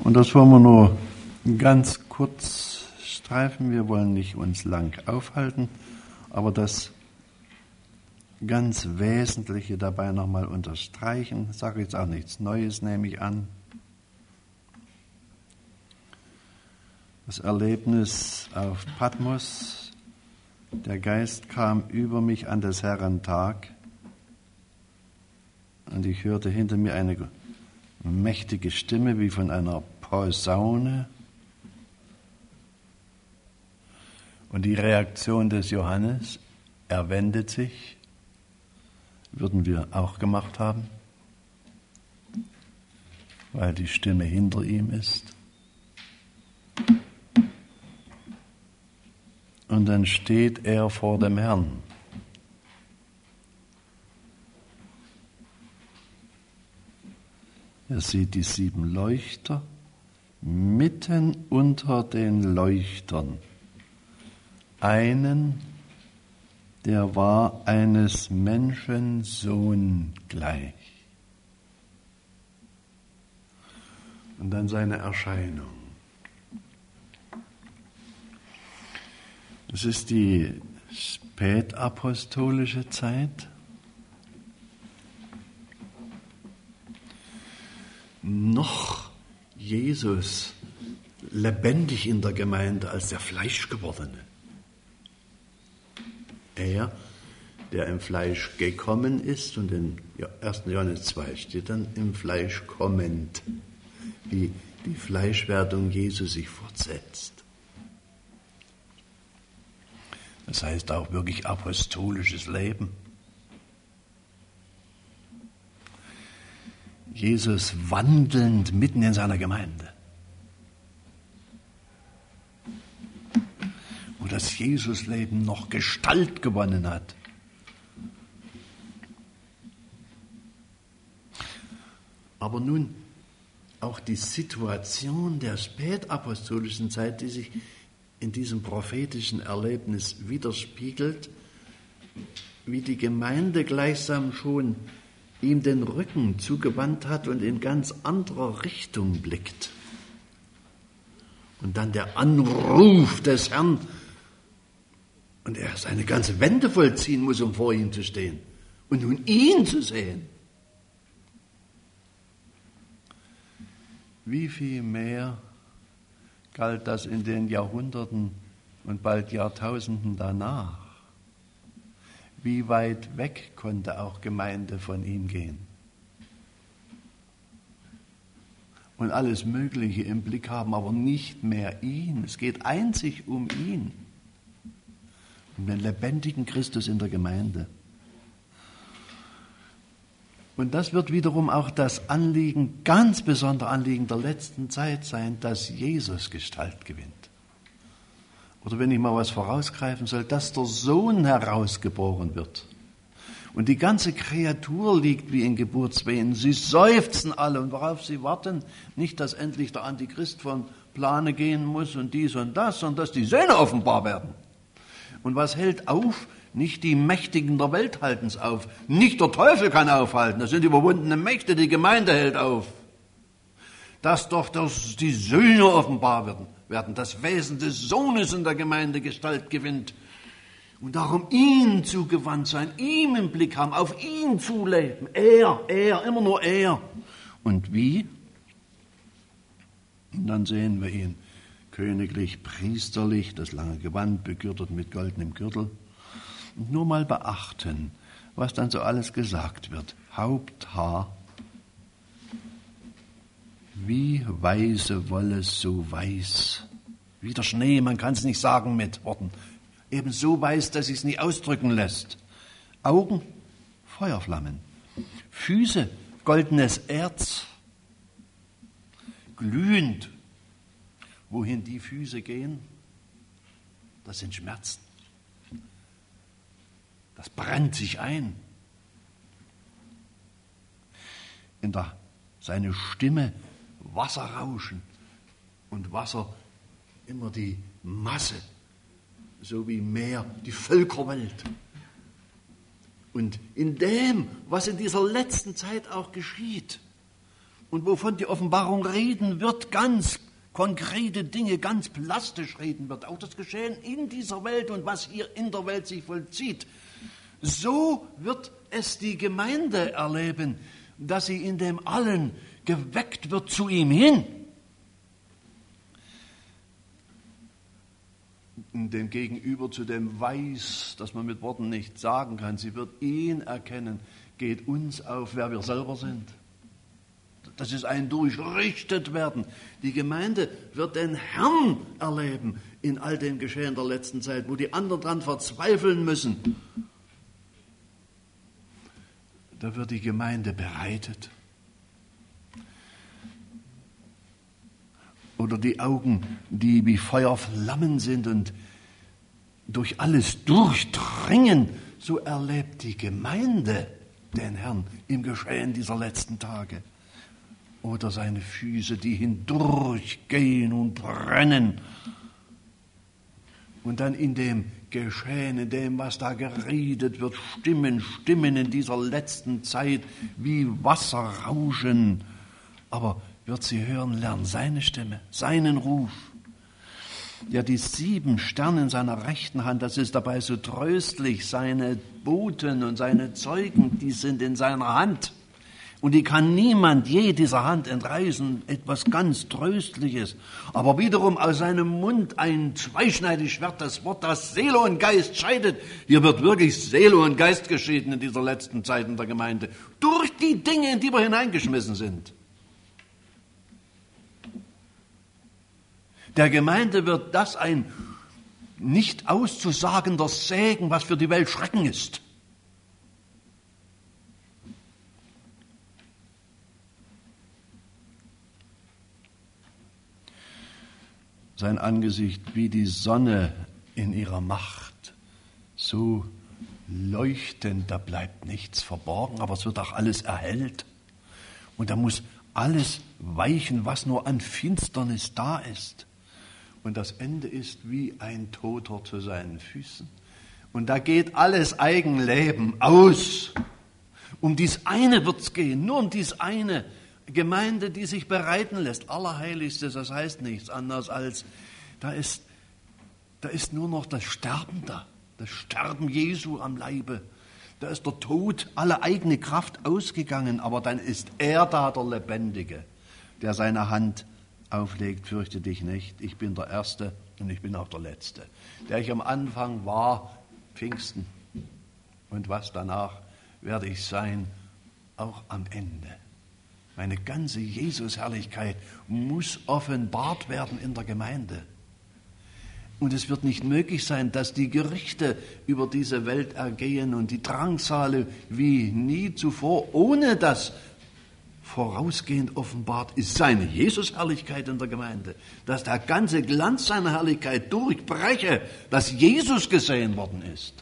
Und das wollen wir nur ganz kurz streifen. Wir wollen nicht uns lang aufhalten, aber das ganz Wesentliche dabei nochmal unterstreichen. Ich sage jetzt auch nichts Neues, nehme ich an. Das Erlebnis auf Patmos, der Geist kam über mich an des Herrn Tag und ich hörte hinter mir eine mächtige Stimme wie von einer Posaune. Und die Reaktion des Johannes, er wendet sich, würden wir auch gemacht haben, weil die Stimme hinter ihm ist. Und dann steht er vor dem Herrn. Er sieht die 7 Leuchter, mitten unter den Leuchtern einen, der war eines Menschen Sohn gleich. Und dann seine Erscheinung. Es ist die spätapostolische Zeit. Noch Jesus lebendig in der Gemeinde als der Fleischgewordene. Er, der im Fleisch gekommen ist, und in 1. Johannes 2 steht dann im Fleisch kommend, wie die Fleischwerdung Jesu sich fortsetzt. Das heißt auch wirklich apostolisches Leben. Jesus wandelnd mitten in seiner Gemeinde. Wo das Jesusleben noch Gestalt gewonnen hat. Aber nun auch die Situation der spätapostolischen Zeit, die sich in diesem prophetischen Erlebnis widerspiegelt, wie die Gemeinde gleichsam schon ihm den Rücken zugewandt hat und in ganz anderer Richtung blickt. Und dann der Anruf des Herrn und er seine ganze Wende vollziehen muss, um vor ihm zu stehen und nun ihn zu sehen. Wie viel mehr galt das in den Jahrhunderten und bald Jahrtausenden danach? Wie weit weg konnte auch Gemeinde von ihm gehen? Und alles Mögliche im Blick haben, aber nicht mehr ihn. Es geht einzig um ihn, um den lebendigen Christus in der Gemeinde. Und das wird wiederum auch das Anliegen, ganz besondere Anliegen der letzten Zeit sein, dass Jesus Gestalt gewinnt. Oder wenn ich mal was vorausgreifen soll, dass der Sohn herausgeboren wird. Und die ganze Kreatur liegt wie in Geburtswehen. Sie seufzen alle. Und worauf sie warten? Nicht, dass endlich der Antichrist von Plane gehen muss und dies und das, sondern dass die Söhne offenbar werden. Und was hält auf? Nicht die Mächtigen der Welt halten es auf. Nicht der Teufel kann aufhalten. Das sind überwundene Mächte, die Gemeinde hält auf. Dass die Söhne offenbar werden, das Wesen des Sohnes in der Gemeinde Gestalt gewinnt. Und darum ihm zugewandt sein, ihm im Blick haben, auf ihn zuleben. Er, immer nur er. Und wie? Und dann sehen wir ihn königlich, priesterlich, das lange Gewand begürtet mit goldenem Gürtel. Und nur mal beachten, was dann so alles gesagt wird. Haupthaar, wie weiße Wolle, so weiß. Wie der Schnee, man kann es nicht sagen mit Worten. Eben so weiß, dass es nicht ausdrücken lässt. Augen, Feuerflammen. Füße, goldenes Erz. Glühend. Wohin die Füße gehen, das sind Schmerzen. Das brennt sich ein. Seine Stimme, Wasserrauschen und Wasser immer die Masse, so wie Meer, die Völkerwelt. Und in dem, was in dieser letzten Zeit auch geschieht, und wovon die Offenbarung reden wird, ganz konkrete Dinge, ganz plastisch reden wird, auch das Geschehen in dieser Welt und was hier in der Welt sich vollzieht, so wird es die Gemeinde erleben, dass sie in dem Allen geweckt wird zu ihm hin. Dem Gegenüber zu dem Weiß, das man mit Worten nicht sagen kann. Sie wird ihn erkennen, geht uns auf, wer wir selber sind. Das ist ein durchrichtet werden. Die Gemeinde wird den Herrn erleben in all dem Geschehen der letzten Zeit, wo die anderen dran verzweifeln müssen. Da wird die Gemeinde bereitet. Oder die Augen, die wie Feuerflammen sind und durch alles durchdringen, so erlebt die Gemeinde den Herrn im Geschehen dieser letzten Tage. Oder seine Füße, die hindurchgehen und brennen. Und dann in dem Geschehen, in dem, was da geredet wird, Stimmen in dieser letzten Zeit wie Wasser rauschen. Aber wird sie hören lernen, seine Stimme, seinen Ruf. Ja, die 7 Sterne in seiner rechten Hand, das ist dabei so tröstlich. Seine Boten und seine Zeugen, die sind in seiner Hand. Und die kann niemand je dieser Hand entreißen, etwas ganz Tröstliches. Aber wiederum aus seinem Mund ein zweischneidiges Schwert, das Wort, das Seele und Geist scheidet. Hier wird wirklich Seele und Geist geschieden in dieser letzten Zeit in der Gemeinde. Durch die Dinge, in die wir hineingeschmissen sind. Der Gemeinde wird das ein nicht auszusagender Segen, was für die Welt Schrecken ist. Sein Angesicht wie die Sonne in ihrer Macht, so leuchtend, da bleibt nichts verborgen, aber es wird auch alles erhellt. Und da muss alles weichen, was nur an Finsternis da ist. Und das Ende ist wie ein Toter zu seinen Füßen. Und da geht alles Eigenleben aus. Um dies eine wird es gehen, nur um dies eine. Gemeinde, die sich bereiten lässt, Allerheiligstes, das heißt nichts anderes als, da ist nur noch das Sterben da, das Sterben Jesu am Leibe. Da ist der Tod, alle eigene Kraft ausgegangen, aber dann ist er da, der Lebendige, der seine Hand auflegt, fürchte dich nicht, ich bin der Erste und ich bin auch der Letzte. Der ich am Anfang war, Pfingsten, und was danach werde ich sein, auch am Ende. Meine ganze Jesusherrlichkeit muss offenbart werden in der Gemeinde. Und es wird nicht möglich sein, dass die Gerichte über diese Welt ergehen und die Drangsale wie nie zuvor, ohne dass vorausgehend offenbart ist seine Jesusherrlichkeit in der Gemeinde, dass der ganze Glanz seiner Herrlichkeit durchbreche, dass Jesus gesehen worden ist.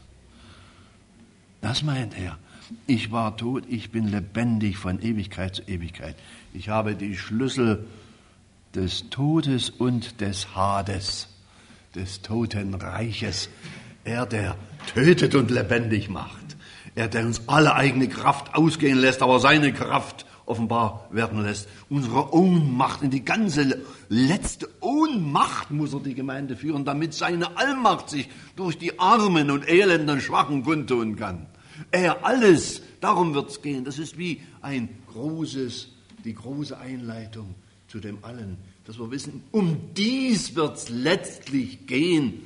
Das meint er. Ich war tot, ich bin lebendig von Ewigkeit zu Ewigkeit. Ich habe die Schlüssel des Todes und des Hades, des Totenreiches. Er, der tötet und lebendig macht. Er, der uns alle eigene Kraft ausgehen lässt, aber seine Kraft offenbar werden lässt. Unsere Ohnmacht, in die ganze letzte Ohnmacht muss er die Gemeinde führen, damit seine Allmacht sich durch die Armen und Elenden, Schwachen kundtun kann. Er alles, darum wird's gehen. Das ist wie die große Einleitung zu dem Allen, dass wir wissen, um dies wird's letztlich gehen.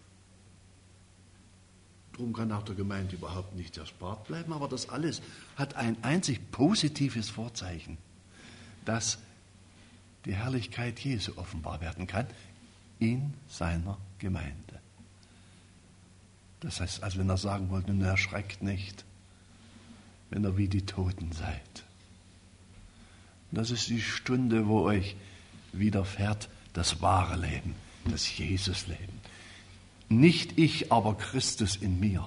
Darum kann auch der Gemeinde überhaupt nicht erspart bleiben, aber das alles hat ein einzig positives Vorzeichen, dass die Herrlichkeit Jesu offenbar werden kann in seiner Gemeinde. Das heißt, als wenn er sagen wollte, nun erschreckt nicht, wenn ihr wie die Toten seid. Und das ist die Stunde, wo euch widerfährt das wahre Leben, das Jesusleben. Nicht ich, aber Christus in mir.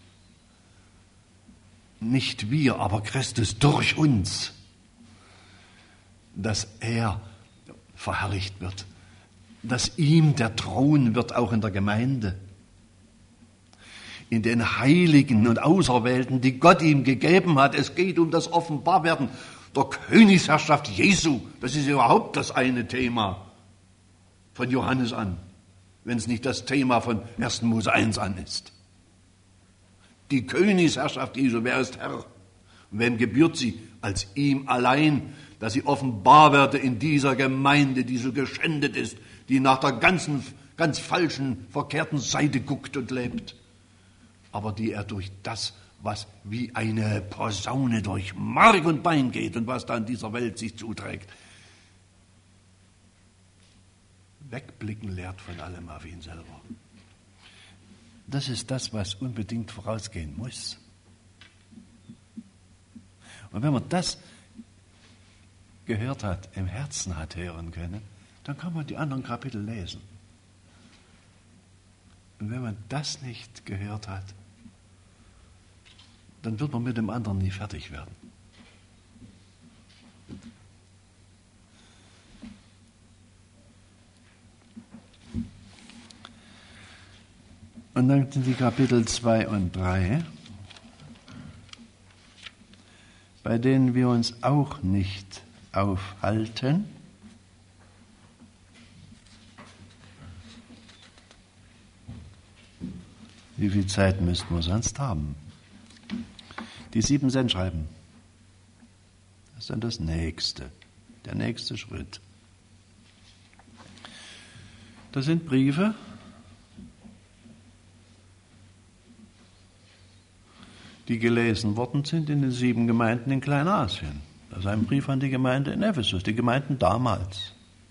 Nicht wir, aber Christus durch uns. Dass er verherrlicht wird. Dass ihm der Thron wird, auch in der Gemeinde. In den Heiligen und Auserwählten, die Gott ihm gegeben hat. Es geht um das Offenbarwerden der Königsherrschaft Jesu. Das ist überhaupt das eine Thema von Johannes an, wenn es nicht das Thema von 1. Mose 1 an ist. Die Königsherrschaft Jesu, wer ist Herr? Und wem gebührt sie? Als ihm allein, dass sie offenbar werde in dieser Gemeinde, die so geschändet ist, die nach der ganz falschen, verkehrten Seite guckt und lebt, aber die er durch das, was wie eine Posaune durch Mark und Bein geht und was da in dieser Welt sich zuträgt, wegblicken lehrt von allem auf ihn selber. Das ist das, was unbedingt vorausgehen muss. Und wenn man das gehört hat, im Herzen hat hören können, dann kann man die anderen Kapitel lesen. Und wenn man das nicht gehört hat, dann wird man mit dem anderen nie fertig werden. Und dann sind die Kapitel 2 und 3, bei denen wir uns auch nicht aufhalten. Wie viel Zeit müssten wir sonst haben? Die 7 Sendschreiben. Das ist dann das Nächste, der nächste Schritt. Das sind Briefe, die gelesen worden sind in den 7 Gemeinden in Kleinasien. Das ist ein Brief an die Gemeinde in Ephesus, die Gemeinden damals.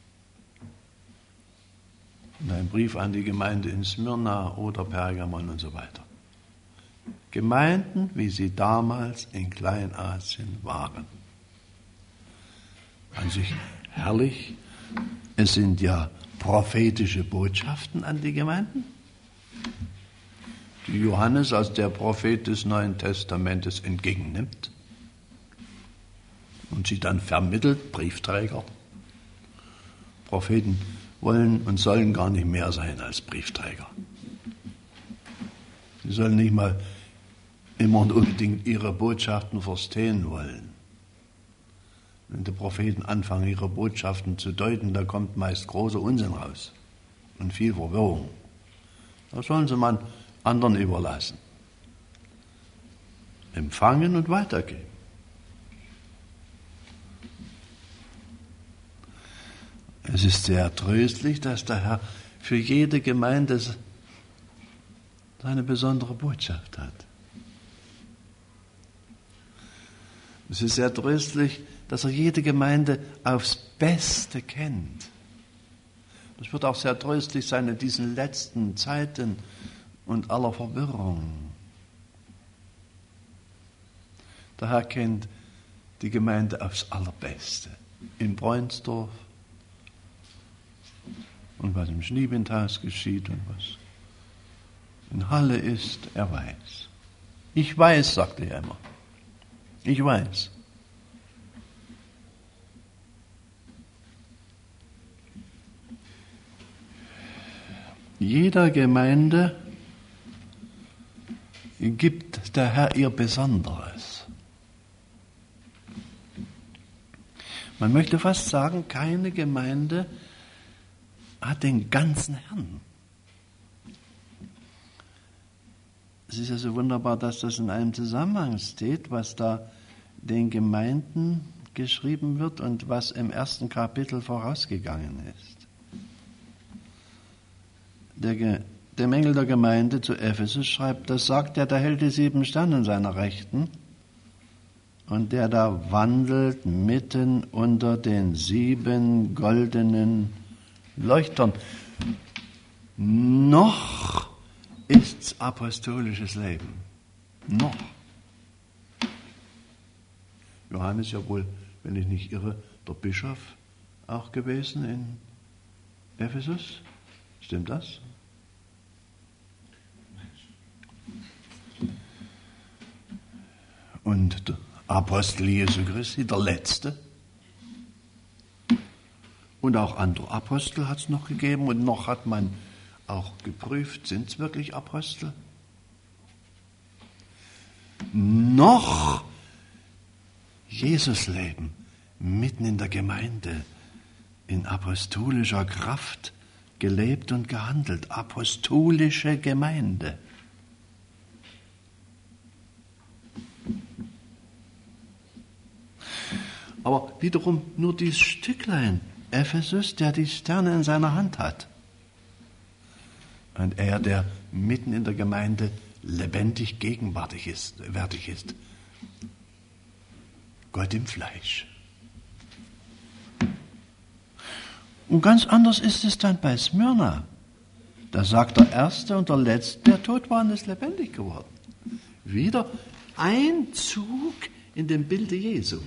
Und ein Brief an die Gemeinde in Smyrna oder Pergamon und so weiter. Gemeinden, wie sie damals in Kleinasien waren. An sich herrlich. Es sind ja prophetische Botschaften an die Gemeinden, die Johannes als der Prophet des Neuen Testamentes entgegennimmt und sie dann vermittelt, Briefträger. Propheten wollen und sollen gar nicht mehr sein als Briefträger. Sie sollen nicht mal immer und unbedingt ihre Botschaften verstehen wollen. Wenn die Propheten anfangen, ihre Botschaften zu deuten, da kommt meist großer Unsinn raus und viel Verwirrung. Das sollen sie man anderen überlassen. Empfangen und weitergeben. Es ist sehr tröstlich, dass der Herr für jede Gemeinde seine besondere Botschaft hat. Es ist sehr tröstlich, dass er jede Gemeinde aufs Beste kennt. Das wird auch sehr tröstlich sein in diesen letzten Zeiten und aller Verwirrung. Der Herr kennt die Gemeinde aufs Allerbeste. In Bräunsdorf und was im Schniebenthaus geschieht und was in Halle ist, er weiß. Ich weiß, sagte er immer. Ich weiß. Jeder Gemeinde gibt der Herr ihr Besonderes. Man möchte fast sagen, keine Gemeinde hat den ganzen Herrn. Es ist ja so wunderbar, dass das in einem Zusammenhang steht, was da den Gemeinden geschrieben wird und was im 1. Kapitel vorausgegangen ist. Dem Engel der Gemeinde zu Ephesus schreibt, das sagt der hält die 7 Sterne in seiner Rechten und der da wandelt mitten unter den 7 goldenen Leuchtern. Noch ist's apostolisches Leben. Noch. Johannes ja wohl, wenn ich nicht irre, der Bischof auch gewesen in Ephesus. Stimmt das? Und der Apostel Jesu Christi, der Letzte. Und auch andere Apostel hat es noch gegeben und noch hat man auch geprüft, sind es wirklich Apostel? Noch Jesus leben, mitten in der Gemeinde, in apostolischer Kraft gelebt und gehandelt. Apostolische Gemeinde. Aber wiederum nur dieses Stücklein Ephesus, der die Sterne in seiner Hand hat. Und er, der mitten in der Gemeinde lebendig gegenwärtig ist. Gott im Fleisch. Und ganz anders ist es dann bei Smyrna. Da sagt der Erste und der Letzte, der tot war, ist lebendig geworden. Wieder ein Zug in dem Bilde Jesu.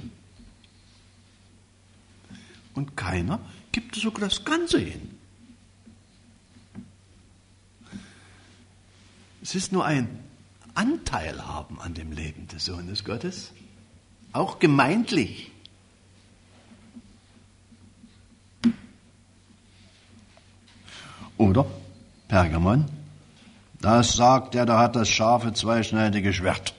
Und keiner gibt sogar das Ganze hin. Es ist nur ein Anteil haben an dem Leben des Sohnes Gottes, auch gemeindlich. Oder Pergamon, das sagt er, da hat das scharfe, zweischneidige Schwert.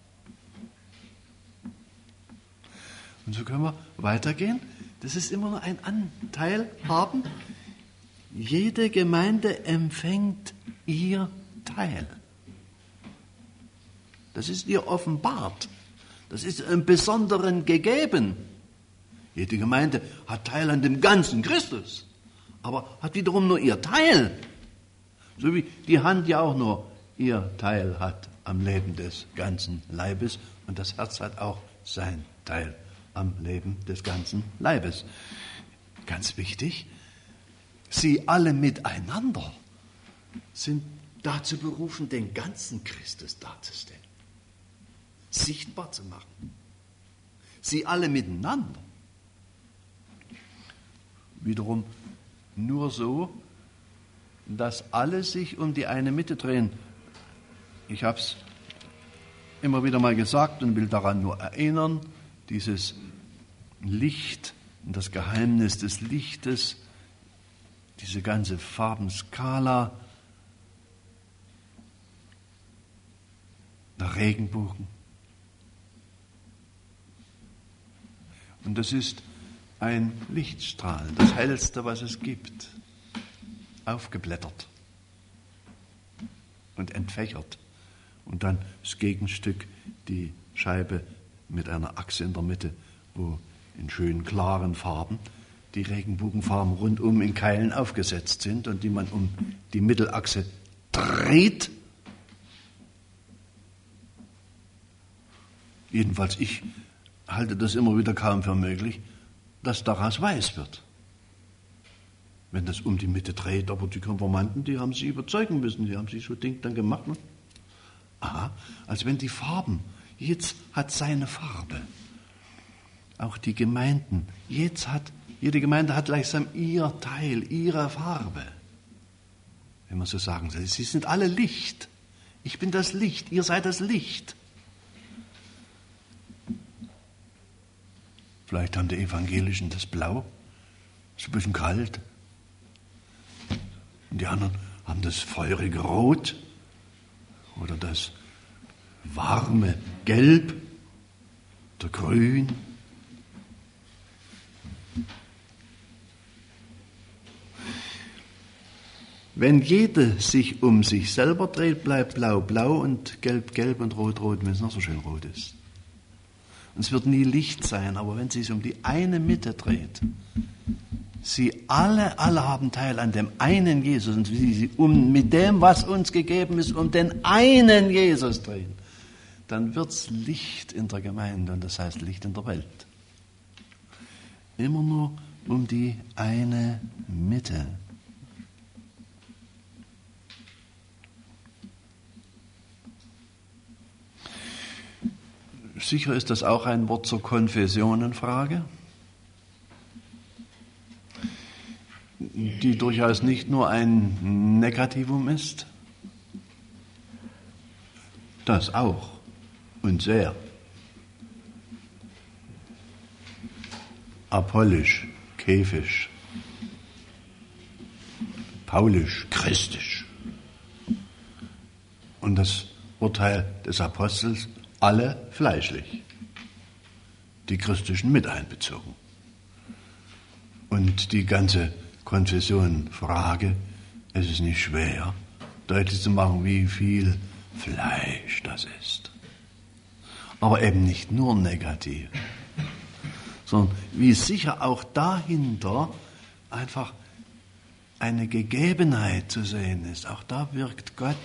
Und so können wir weitergehen. Das ist immer nur ein Anteil haben. Jede Gemeinde empfängt ihr Teil. Das ist ihr offenbart. Das ist im Besonderen gegeben. Jede Gemeinde hat Teil an dem ganzen Christus, aber hat wiederum nur ihr Teil. So wie die Hand ja auch nur ihr Teil hat am Leben des ganzen Leibes und das Herz hat auch sein Teil am Leben des ganzen Leibes. Ganz wichtig, sie alle miteinander sind dazu berufen, den ganzen Christus darzustellen, sichtbar zu machen. Sie alle miteinander. Wiederum nur so, dass alle sich um die eine Mitte drehen. Ich habe es immer wieder mal gesagt und will daran nur erinnern, dieses Licht und das Geheimnis des Lichtes, diese ganze Farbenskala, der Regenbogen. Und das ist ein Lichtstrahl, das hellste, was es gibt, aufgeblättert und entfächert. Und dann das Gegenstück, die Scheibe mit einer Achse in der Mitte, wo in schönen klaren Farben die Regenbogenfarben rundum in Keilen aufgesetzt sind und die man um die Mittelachse dreht. Jedenfalls ich halte das immer wieder kaum für möglich, dass daraus weiß wird. Wenn das um die Mitte dreht, aber die Konformanten, die haben sich überzeugen müssen, die haben sich so Ding dann gemacht. Ne? Aha, also wenn die Farben, jetzt hat seine Farbe, auch die Gemeinden, jede Gemeinde hat gleichsam ihr Teil, ihre Farbe, wenn man so sagen soll. Sie sind alle Licht. Ich bin das Licht, ihr seid das Licht. Vielleicht haben die Evangelischen das Blau, ist ein bisschen kalt. Und die anderen haben das feurige Rot oder das warme Gelb oder Grün. Wenn jede sich um sich selber dreht, bleibt Blau Blau und Gelb Gelb und Rot Rot, wenn es noch so schön rot ist. Und es wird nie Licht sein, aber wenn es sich um die eine Mitte dreht, sie alle haben Teil an dem einen Jesus und sie mit dem, was uns gegeben ist, um den einen Jesus drehen, dann wird es Licht in der Gemeinde und das heißt Licht in der Welt. Immer nur um die eine Mitte. Sicher ist das auch ein Wort zur Konfessionenfrage, die durchaus nicht nur ein Negativum ist. Das auch und sehr. Apollisch, käfisch, paulisch, christisch. Und das Urteil des Apostels, alle fleischlich. die christlichen mit einbezogen. Und die ganze Konfession-Frage, es ist nicht schwer, deutlich zu machen, wie viel Fleisch das ist. Aber eben nicht nur negativ, sondern wie sicher auch dahinter einfach eine Gegebenheit zu sehen ist. Auch da wirkt Gott.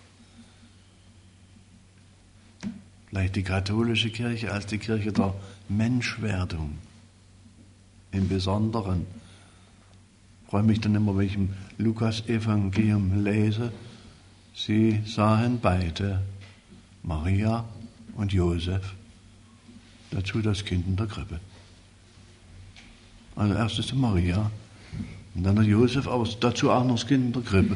Vielleicht die katholische Kirche als die Kirche der Menschwerdung. Im Besonderen. Ich freue mich dann immer, wenn ich im Lukas-Evangelium lese. Sie sahen beide, Maria und Josef, dazu das Kind in der Krippe. Also erst ist Maria und dann der Josef, aber dazu auch noch das Kind in der Krippe.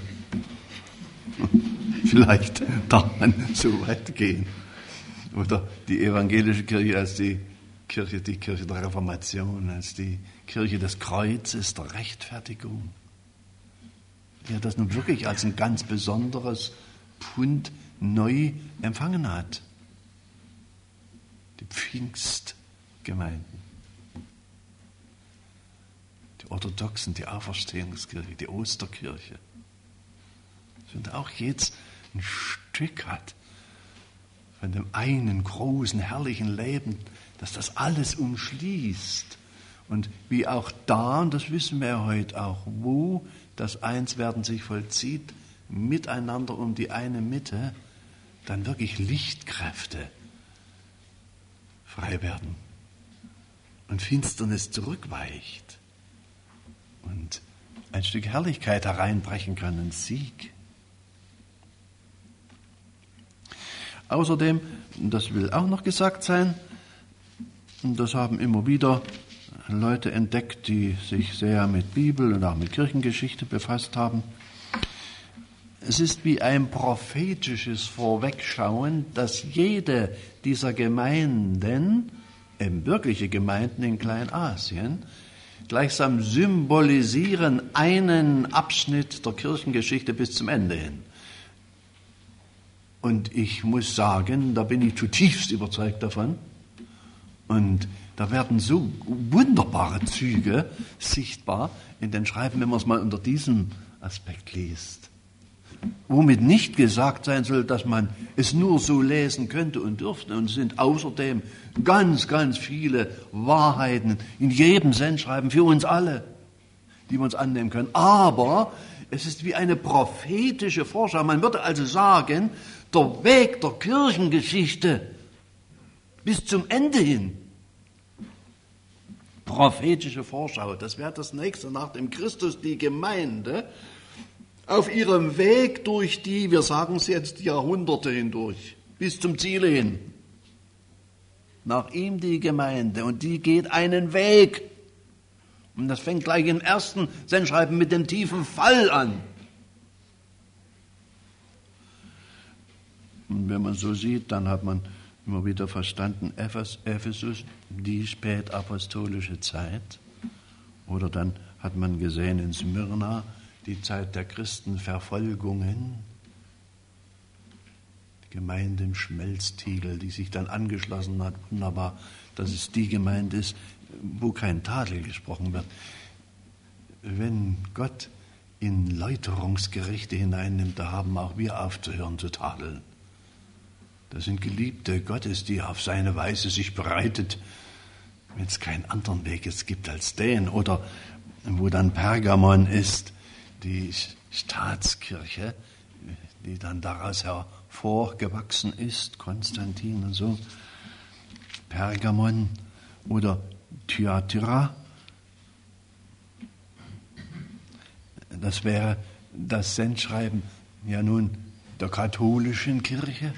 Vielleicht darf man so weit gehen. Oder die evangelische Kirche als die Kirche der Reformation, als die Kirche des Kreuzes, der Rechtfertigung. Die das nun wirklich als ein ganz besonderes Pfund neu empfangen hat. Die Pfingstgemeinden, die Orthodoxen, die Auferstehungskirche, die Osterkirche. Und auch jetzt ein Stück hat von dem einen großen, herrlichen Leben, das das alles umschließt. Und wie auch da, und das wissen wir ja heute auch, wo das Einswerden sich vollzieht, miteinander um die eine Mitte, dann wirklich Lichtkräfte frei werden und Finsternis zurückweicht und ein Stück Herrlichkeit hereinbrechen kann, ein Sieg. Außerdem, das will auch noch gesagt sein, und das haben immer wieder Leute entdeckt, die sich sehr mit Bibel und auch mit Kirchengeschichte befasst haben. Es ist wie ein prophetisches Vorwegschauen, dass jede dieser Gemeinden, eben wirkliche Gemeinden in Kleinasien, gleichsam symbolisieren einen Abschnitt der Kirchengeschichte bis zum Ende hin. Und ich muss sagen, da bin ich zutiefst überzeugt davon. Und da werden so wunderbare Züge sichtbar in den Schreiben, wenn man es mal unter diesem Aspekt liest. Womit nicht gesagt sein soll, dass man es nur so lesen könnte und dürfte. Und es sind außerdem ganz, ganz viele Wahrheiten in jedem Sendschreiben für uns alle, die wir uns annehmen können. Aber es ist wie eine prophetische Vorschau. Man würde also sagen, der Weg der Kirchengeschichte bis zum Ende hin. Prophetische Vorschau, das wäre das nächste nach dem Christus, die Gemeinde, auf ihrem Weg durch die, wir sagen es jetzt, Jahrhunderte hindurch, bis zum Ziele hin. Nach ihm die Gemeinde und die geht einen Weg. Und das fängt gleich im ersten Sendschreiben mit dem tiefen Fall an. Und wenn man so sieht, dann hat man immer wieder verstanden, Ephesus, die spätapostolische Zeit. Oder dann hat man gesehen in Smyrna, die Zeit der Christenverfolgungen. Die Gemeinde im Schmelztiegel, die sich dann angeschlossen hat, wunderbar, dass es die Gemeinde ist, wo kein Tadel gesprochen wird. Wenn Gott in Läuterungsgerichte hineinnimmt, da haben auch wir aufzuhören zu tadeln. Das sind Geliebte Gottes, die auf seine Weise sich bereitet, wenn es keinen anderen Weg jetzt gibt als den. Oder wo dann Pergamon ist, die Staatskirche, die dann daraus hervorgewachsen ist, Konstantin und so. Pergamon oder Thyatira. Das wäre das Sendschreiben ja nun der katholischen Kirche.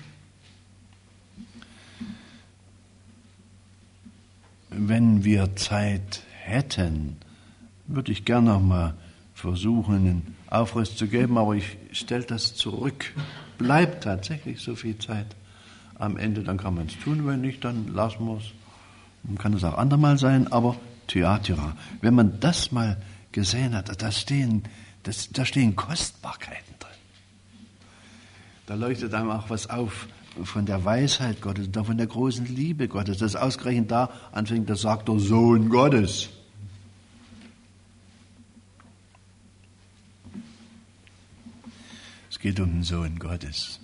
Wenn wir Zeit hätten, würde ich gerne noch mal versuchen, einen Aufriss zu geben, aber ich stelle das zurück. Bleibt tatsächlich so viel Zeit am Ende, dann kann man es tun, wenn nicht, dann lassen wir es. Dann kann es auch andermal sein, aber Thyatira. Wenn man das mal gesehen hat, da stehen Kostbarkeiten drin. Da leuchtet einem auch was auf von der Weisheit Gottes, von der großen Liebe Gottes, das ausgerechnet da anfängt, das sagt der Sohn Gottes. Es geht um den Sohn Gottes.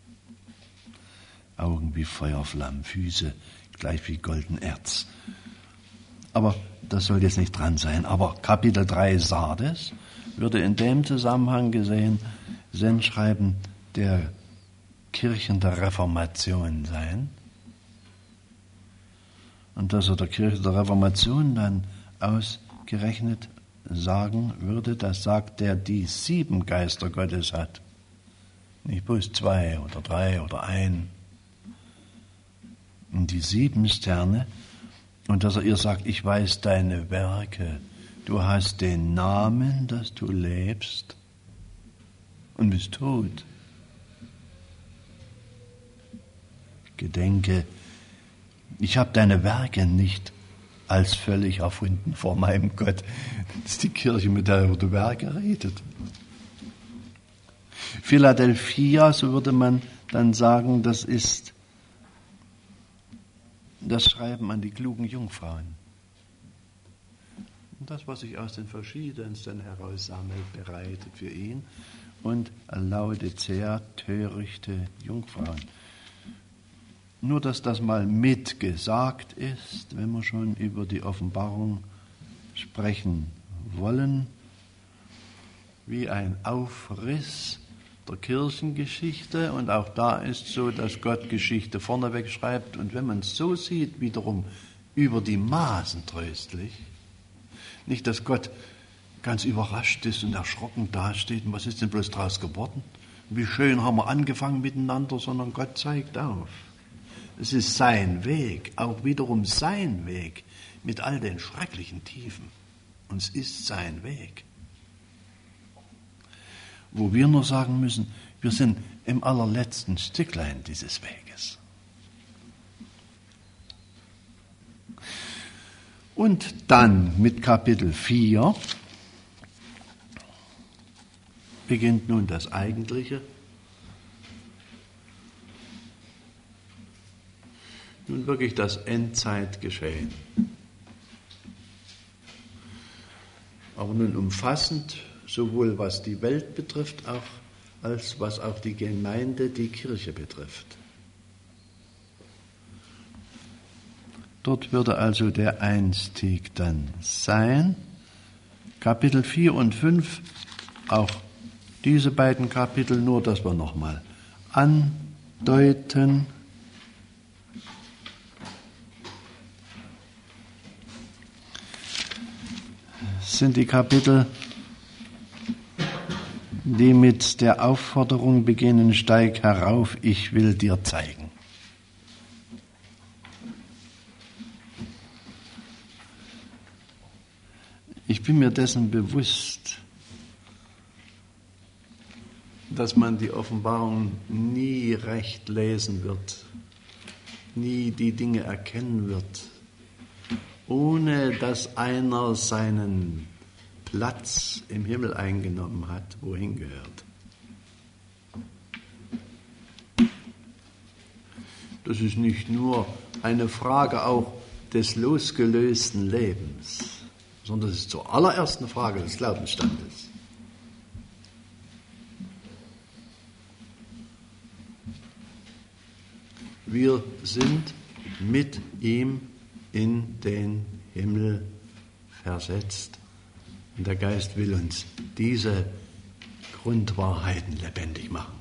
Augen wie Feuerflammen, Füße gleich wie Goldenerz. Aber das soll jetzt nicht dran sein. Aber Kapitel 3 Sardes würde in dem Zusammenhang gesehen Sendschreiben der Kirchen der Reformation sein. Und dass er der Kirche der Reformation dann ausgerechnet sagen würde, das sagt der, die 7 Geister Gottes hat. Nicht bloß 2 oder 3 oder 1. Und die 7 Sterne. Und dass er ihr sagt, ich weiß deine Werke. Du hast den Namen, dass du lebst und bist tot. Gedenke, ich habe deine Werke nicht als völlig erfunden vor meinem Gott. Das ist die Kirche, mit der er über die Werke redet. Philadelphia, so würde man dann sagen, das ist das Schreiben an die klugen Jungfrauen. Und das, was sich aus den verschiedensten heraussammelt, bereitet für ihn. Und Laodicea, törichte Jungfrauen. Nur, dass das mal mitgesagt ist, wenn wir schon über die Offenbarung sprechen wollen, wie ein Aufriss der Kirchengeschichte. Und auch da ist so, dass Gott Geschichte vorneweg schreibt. Und wenn man es so sieht, wiederum über die Maßen tröstlich, nicht, dass Gott ganz überrascht ist und erschrocken dasteht, und was ist denn bloß draus geworden? Wie schön haben wir angefangen miteinander, sondern Gott zeigt auf. Es ist sein Weg, auch wiederum sein Weg, mit all den schrecklichen Tiefen. Und es ist sein Weg. Wo wir nur sagen müssen, wir sind im allerletzten Stücklein dieses Weges. Und dann mit Kapitel 4 beginnt nun das Eigentliche. Nun wirklich das Endzeitgeschehen. Aber nun umfassend, sowohl was die Welt betrifft, als was auch die Gemeinde, die Kirche betrifft. Dort würde also der Einstieg dann sein. Kapitel 4 und 5, auch diese beiden Kapitel, nur dass wir nochmal andeuten. Sind die Kapitel, die mit der Aufforderung beginnen, steig herauf, ich will dir zeigen. Ich bin mir dessen bewusst, dass man die Offenbarung nie recht lesen wird, nie die Dinge erkennen wird, ohne dass einer seinen Platz im Himmel eingenommen hat, wohin gehört. Das ist nicht nur eine Frage auch des losgelösten Lebens, sondern es ist zur allerersten Frage des Glaubensstandes. Wir sind mit ihm in den Himmel versetzt. Und der Geist will uns diese Grundwahrheiten lebendig machen.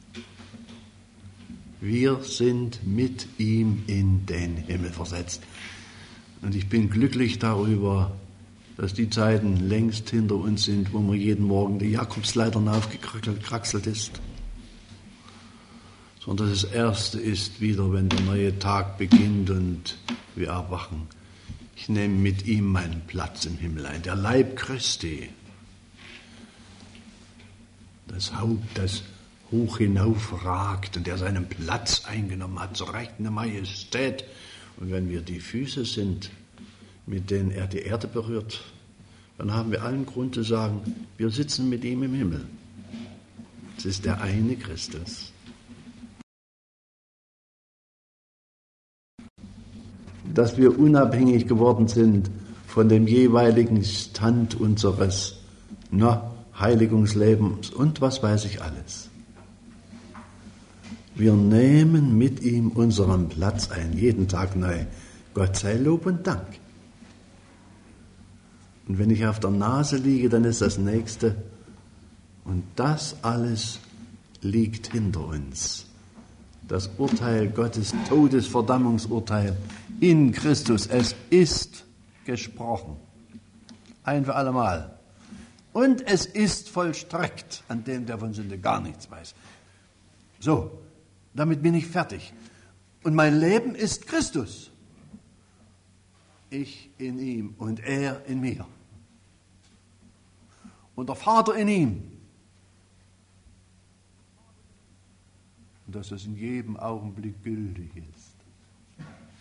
Wir sind mit ihm in den Himmel versetzt. Und ich bin glücklich darüber, dass die Zeiten längst hinter uns sind, wo man jeden Morgen die Jakobsleitern aufgekraxelt ist. Sondern das Erste ist wieder, wenn der neue Tag beginnt und wir erwachen. Ich nehme mit ihm meinen Platz im Himmel ein. Der Leib Christi, das Haupt, das hoch hinauf ragt und der seinen Platz eingenommen hat, zur rechten der Majestät. Und wenn wir die Füße sind, mit denen er die Erde berührt, dann haben wir allen Grund zu sagen, wir sitzen mit ihm im Himmel. Es ist der eine Christus. dass wir unabhängig geworden sind von dem jeweiligen Stand unseres Heiligungslebens und was weiß ich alles. Wir nehmen mit ihm unseren Platz ein, jeden Tag neu. Gott sei Lob und Dank. Und wenn ich auf der Nase liege, dann ist das Nächste. Und das alles liegt hinter uns. Das Urteil Gottes, Todesverdammungsurteil in Christus. Es ist gesprochen. Ein für allemal. Und es ist vollstreckt an dem, der von Sünde gar nichts weiß. So, damit bin ich fertig. Und mein Leben ist Christus. Ich in ihm und er in mir. Und der Vater in ihm. Und dass es in jedem Augenblick gültig ist.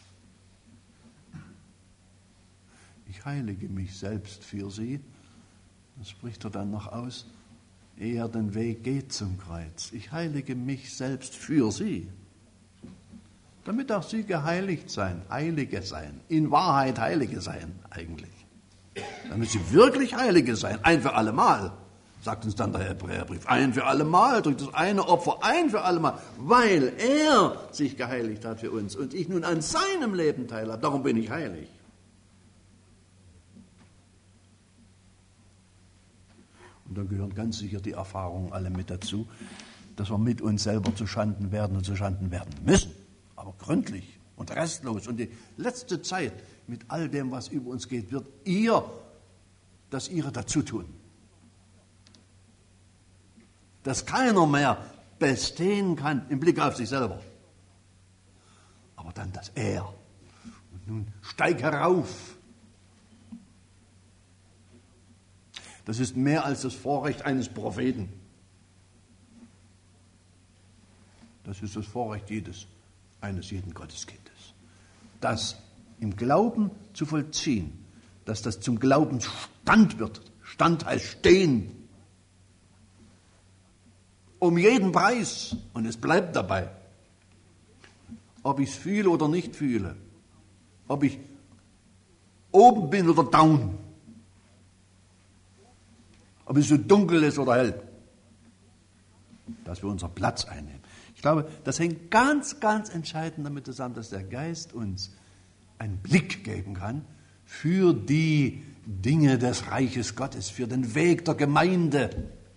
Ich heilige mich selbst für sie. Das spricht er dann noch aus, ehe er den Weg geht zum Kreuz. Ich heilige mich selbst für sie, damit auch sie geheiligt sein, Heilige sein, in Wahrheit Heilige sein eigentlich. Damit sie wirklich Heilige sein, ein für allemal, sagt uns dann der Hebräerbrief. Ein für allemal, durch das eine Opfer, ein für allemal, weil er sich geheiligt hat für uns und ich nun an seinem Leben teilhabe. Darum bin ich heilig. Und dann gehören ganz sicher die Erfahrungen alle mit dazu, dass wir mit uns selber zuschanden werden und zuschanden werden müssen. Aber gründlich und restlos. Und die letzte Zeit mit all dem, was über uns geht, wird ihr das ihre dazu tun. Dass keiner mehr bestehen kann im Blick auf sich selber. Aber dann das Er. Und nun steig herauf. Das ist mehr als das Vorrecht eines Propheten. Das ist das Vorrecht eines jeden Gotteskindes. Das im Glauben zu vollziehen, dass das zum Glaubensstand wird. Stand heißt stehen. Um jeden Preis. Und es bleibt dabei. Ob ich es fühle oder nicht fühle. Ob ich oben bin oder down. Ob es so dunkel ist oder hell. Dass wir unseren Platz einnehmen. Ich glaube, das hängt ganz, ganz entscheidend damit zusammen, dass der Geist uns einen Blick geben kann für die Dinge des Reiches Gottes, für den Weg der Gemeinde,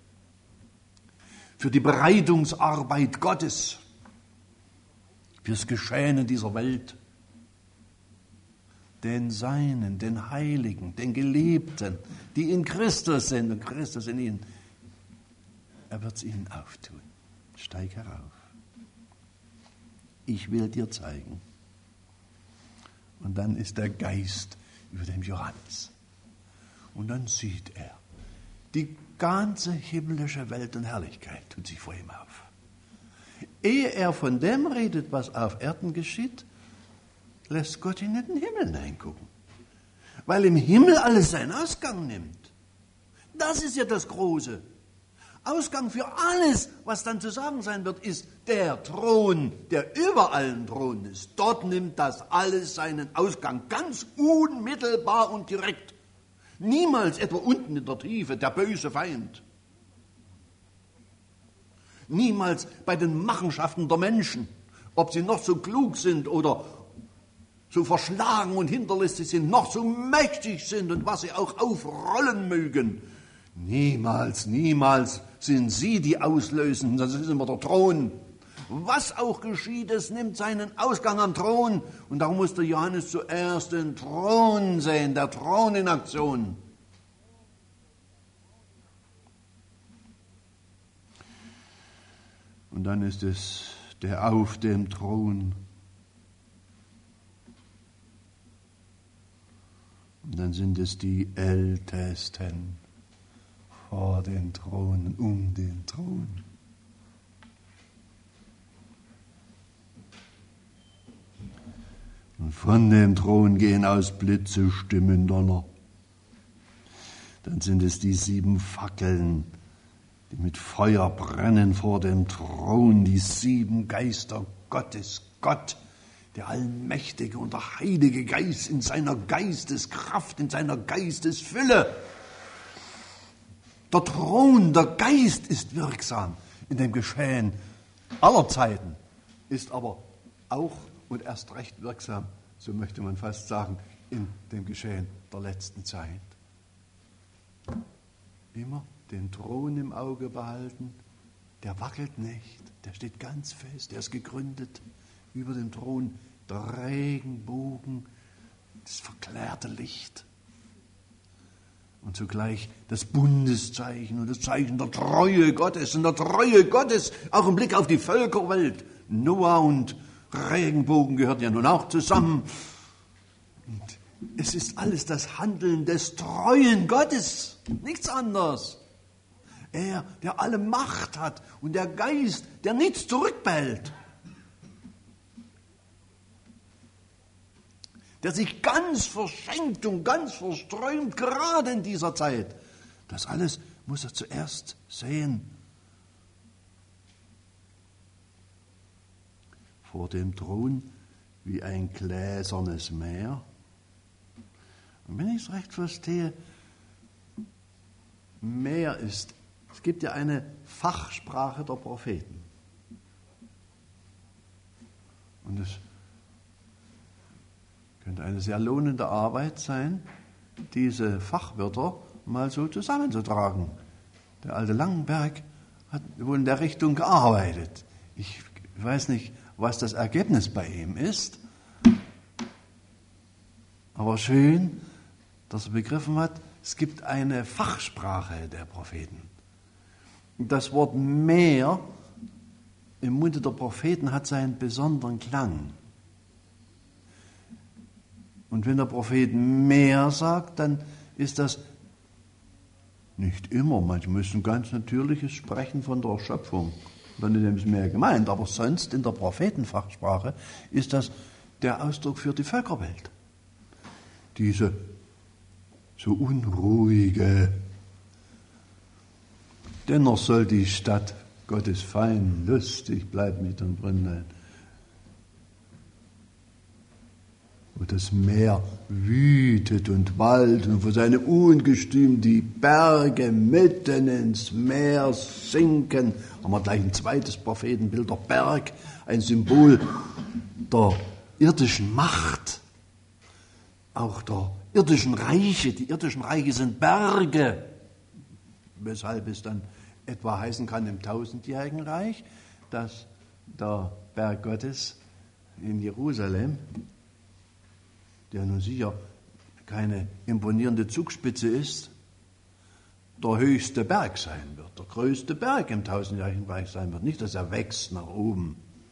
für die Bereitungsarbeit Gottes, fürs Geschehen in dieser Welt, den Seinen, den Heiligen, den Geliebten, die in Christus sind und Christus in ihnen. Er wird es ihnen auftun. Steig herauf. Ich will dir zeigen. Und dann ist der Geist über dem Johannes. Und dann sieht er, die ganze himmlische Welt und Herrlichkeit tut sich vor ihm auf. Ehe er von dem redet, was auf Erden geschieht, lässt Gott ihn in den Himmel hineingucken. Weil im Himmel alles seinen Ausgang nimmt. Das ist ja das Große. Ausgang für alles, was dann zu sagen sein wird, ist der Thron, der über allen Thronen ist. Dort nimmt das alles seinen Ausgang, ganz unmittelbar und direkt. Niemals etwa unten in der Tiefe, der böse Feind. Niemals bei den Machenschaften der Menschen, ob sie noch so klug sind oder so verschlagen und hinterlistig sind, noch so mächtig sind und was sie auch aufrollen mögen. Niemals, niemals sind sie die Auslösenden, das ist immer der Thron. Was auch geschieht, es nimmt seinen Ausgang am Thron. Und darum musste Johannes zuerst den Thron sehen, der Thron in Aktion. Und dann ist es der auf dem Thron. Und dann sind es die Ältesten vor den Thronen, um den Thron. Und von dem Thron gehen aus Blitze, Stimmen, Donner. Dann sind es die 7 Fackeln, die mit Feuer brennen vor dem Thron, die 7 Geister Gottes. Gott, der allmächtige und der heilige Geist in seiner Geisteskraft, in seiner Geistesfülle. Der Thron, der Geist ist wirksam in dem Geschehen aller Zeiten, ist aber auch und erst recht wirksam, so möchte man fast sagen, in dem Geschehen der letzten Zeit. Immer den Thron im Auge behalten, der wackelt nicht, der steht ganz fest, der ist gegründet über dem Thron, der Regenbogen, das verklärte Licht. Und zugleich das Bundeszeichen und das Zeichen der Treue Gottes und der Treue Gottes, auch im Blick auf die Völkerwelt. Noah und Regenbogen gehört ja nun auch zusammen. Und es ist alles das Handeln des treuen Gottes, nichts anderes. Er, der alle Macht hat und der Geist, der nichts zurückbehält. Der sich ganz verschenkt und ganz verströmt, gerade in dieser Zeit. Das alles muss er zuerst sehen. Vor dem Thron wie ein gläsernes Meer. Und wenn ich es recht verstehe, Meer ist, es gibt ja eine Fachsprache der Propheten. Und es könnte eine sehr lohnende Arbeit sein, diese Fachwörter mal so zusammenzutragen. Der alte Langenberg hat wohl in der Richtung gearbeitet. Ich weiß nicht, was das Ergebnis bei ihm ist, aber schön, dass er begriffen hat, es gibt eine Fachsprache der Propheten. Das Wort Meer im Munde der Propheten hat seinen besonderen Klang. Und wenn der Prophet mehr sagt, dann ist das nicht immer. Manchmal ist ein ganz natürliches Sprechen von der Schöpfung. Dann ist es mehr gemeint. Aber sonst in der Prophetenfachsprache ist das der Ausdruck für die Völkerwelt. Diese so unruhige. Dennoch soll die Stadt Gottes fein, lustig bleiben mittendrin. Wo das Meer wütet und wallt und wo seine Ungestüm die Berge mitten ins Meer sinken. Haben wir gleich ein zweites Prophetenbild, der Berg, ein Symbol der irdischen Macht, auch der irdischen Reiche. Die irdischen Reiche sind Berge, weshalb es dann etwa heißen kann im tausendjährigen Reich, dass der Berg Gottes in Jerusalem, der nun sicher keine imponierende Zugspitze ist, der höchste Berg sein wird, der größte Berg im tausendjährigen Reich sein wird. Nicht, dass er wächst nach oben,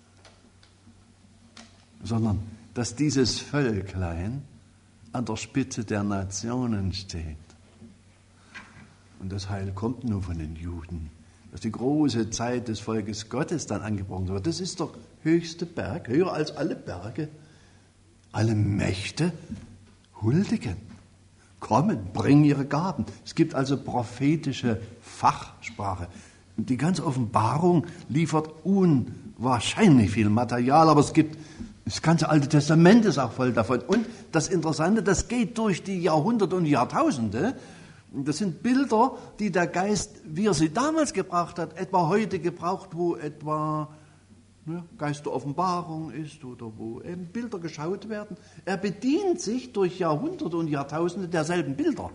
sondern dass dieses Völklein an der Spitze der Nationen steht. Und das Heil kommt nur von den Juden. Dass die große Zeit des Volkes Gottes dann angebrochen wird. Das ist der höchste Berg, höher als alle Berge. Alle Mächte huldigen, kommen, bringen ihre Gaben. Es gibt also prophetische Fachsprache. Und die ganze Offenbarung liefert unwahrscheinlich viel Material, aber es gibt, das ganze Alte Testament ist auch voll davon. Und das Interessante, das geht durch die Jahrhunderte und Jahrtausende. Das sind Bilder, die der Geist, wie er sie damals gebracht hat, etwa heute gebraucht, wo etwa Geist der Offenbarung ist oder wo eben Bilder geschaut werden. Er bedient sich durch Jahrhunderte und Jahrtausende derselben Bilder.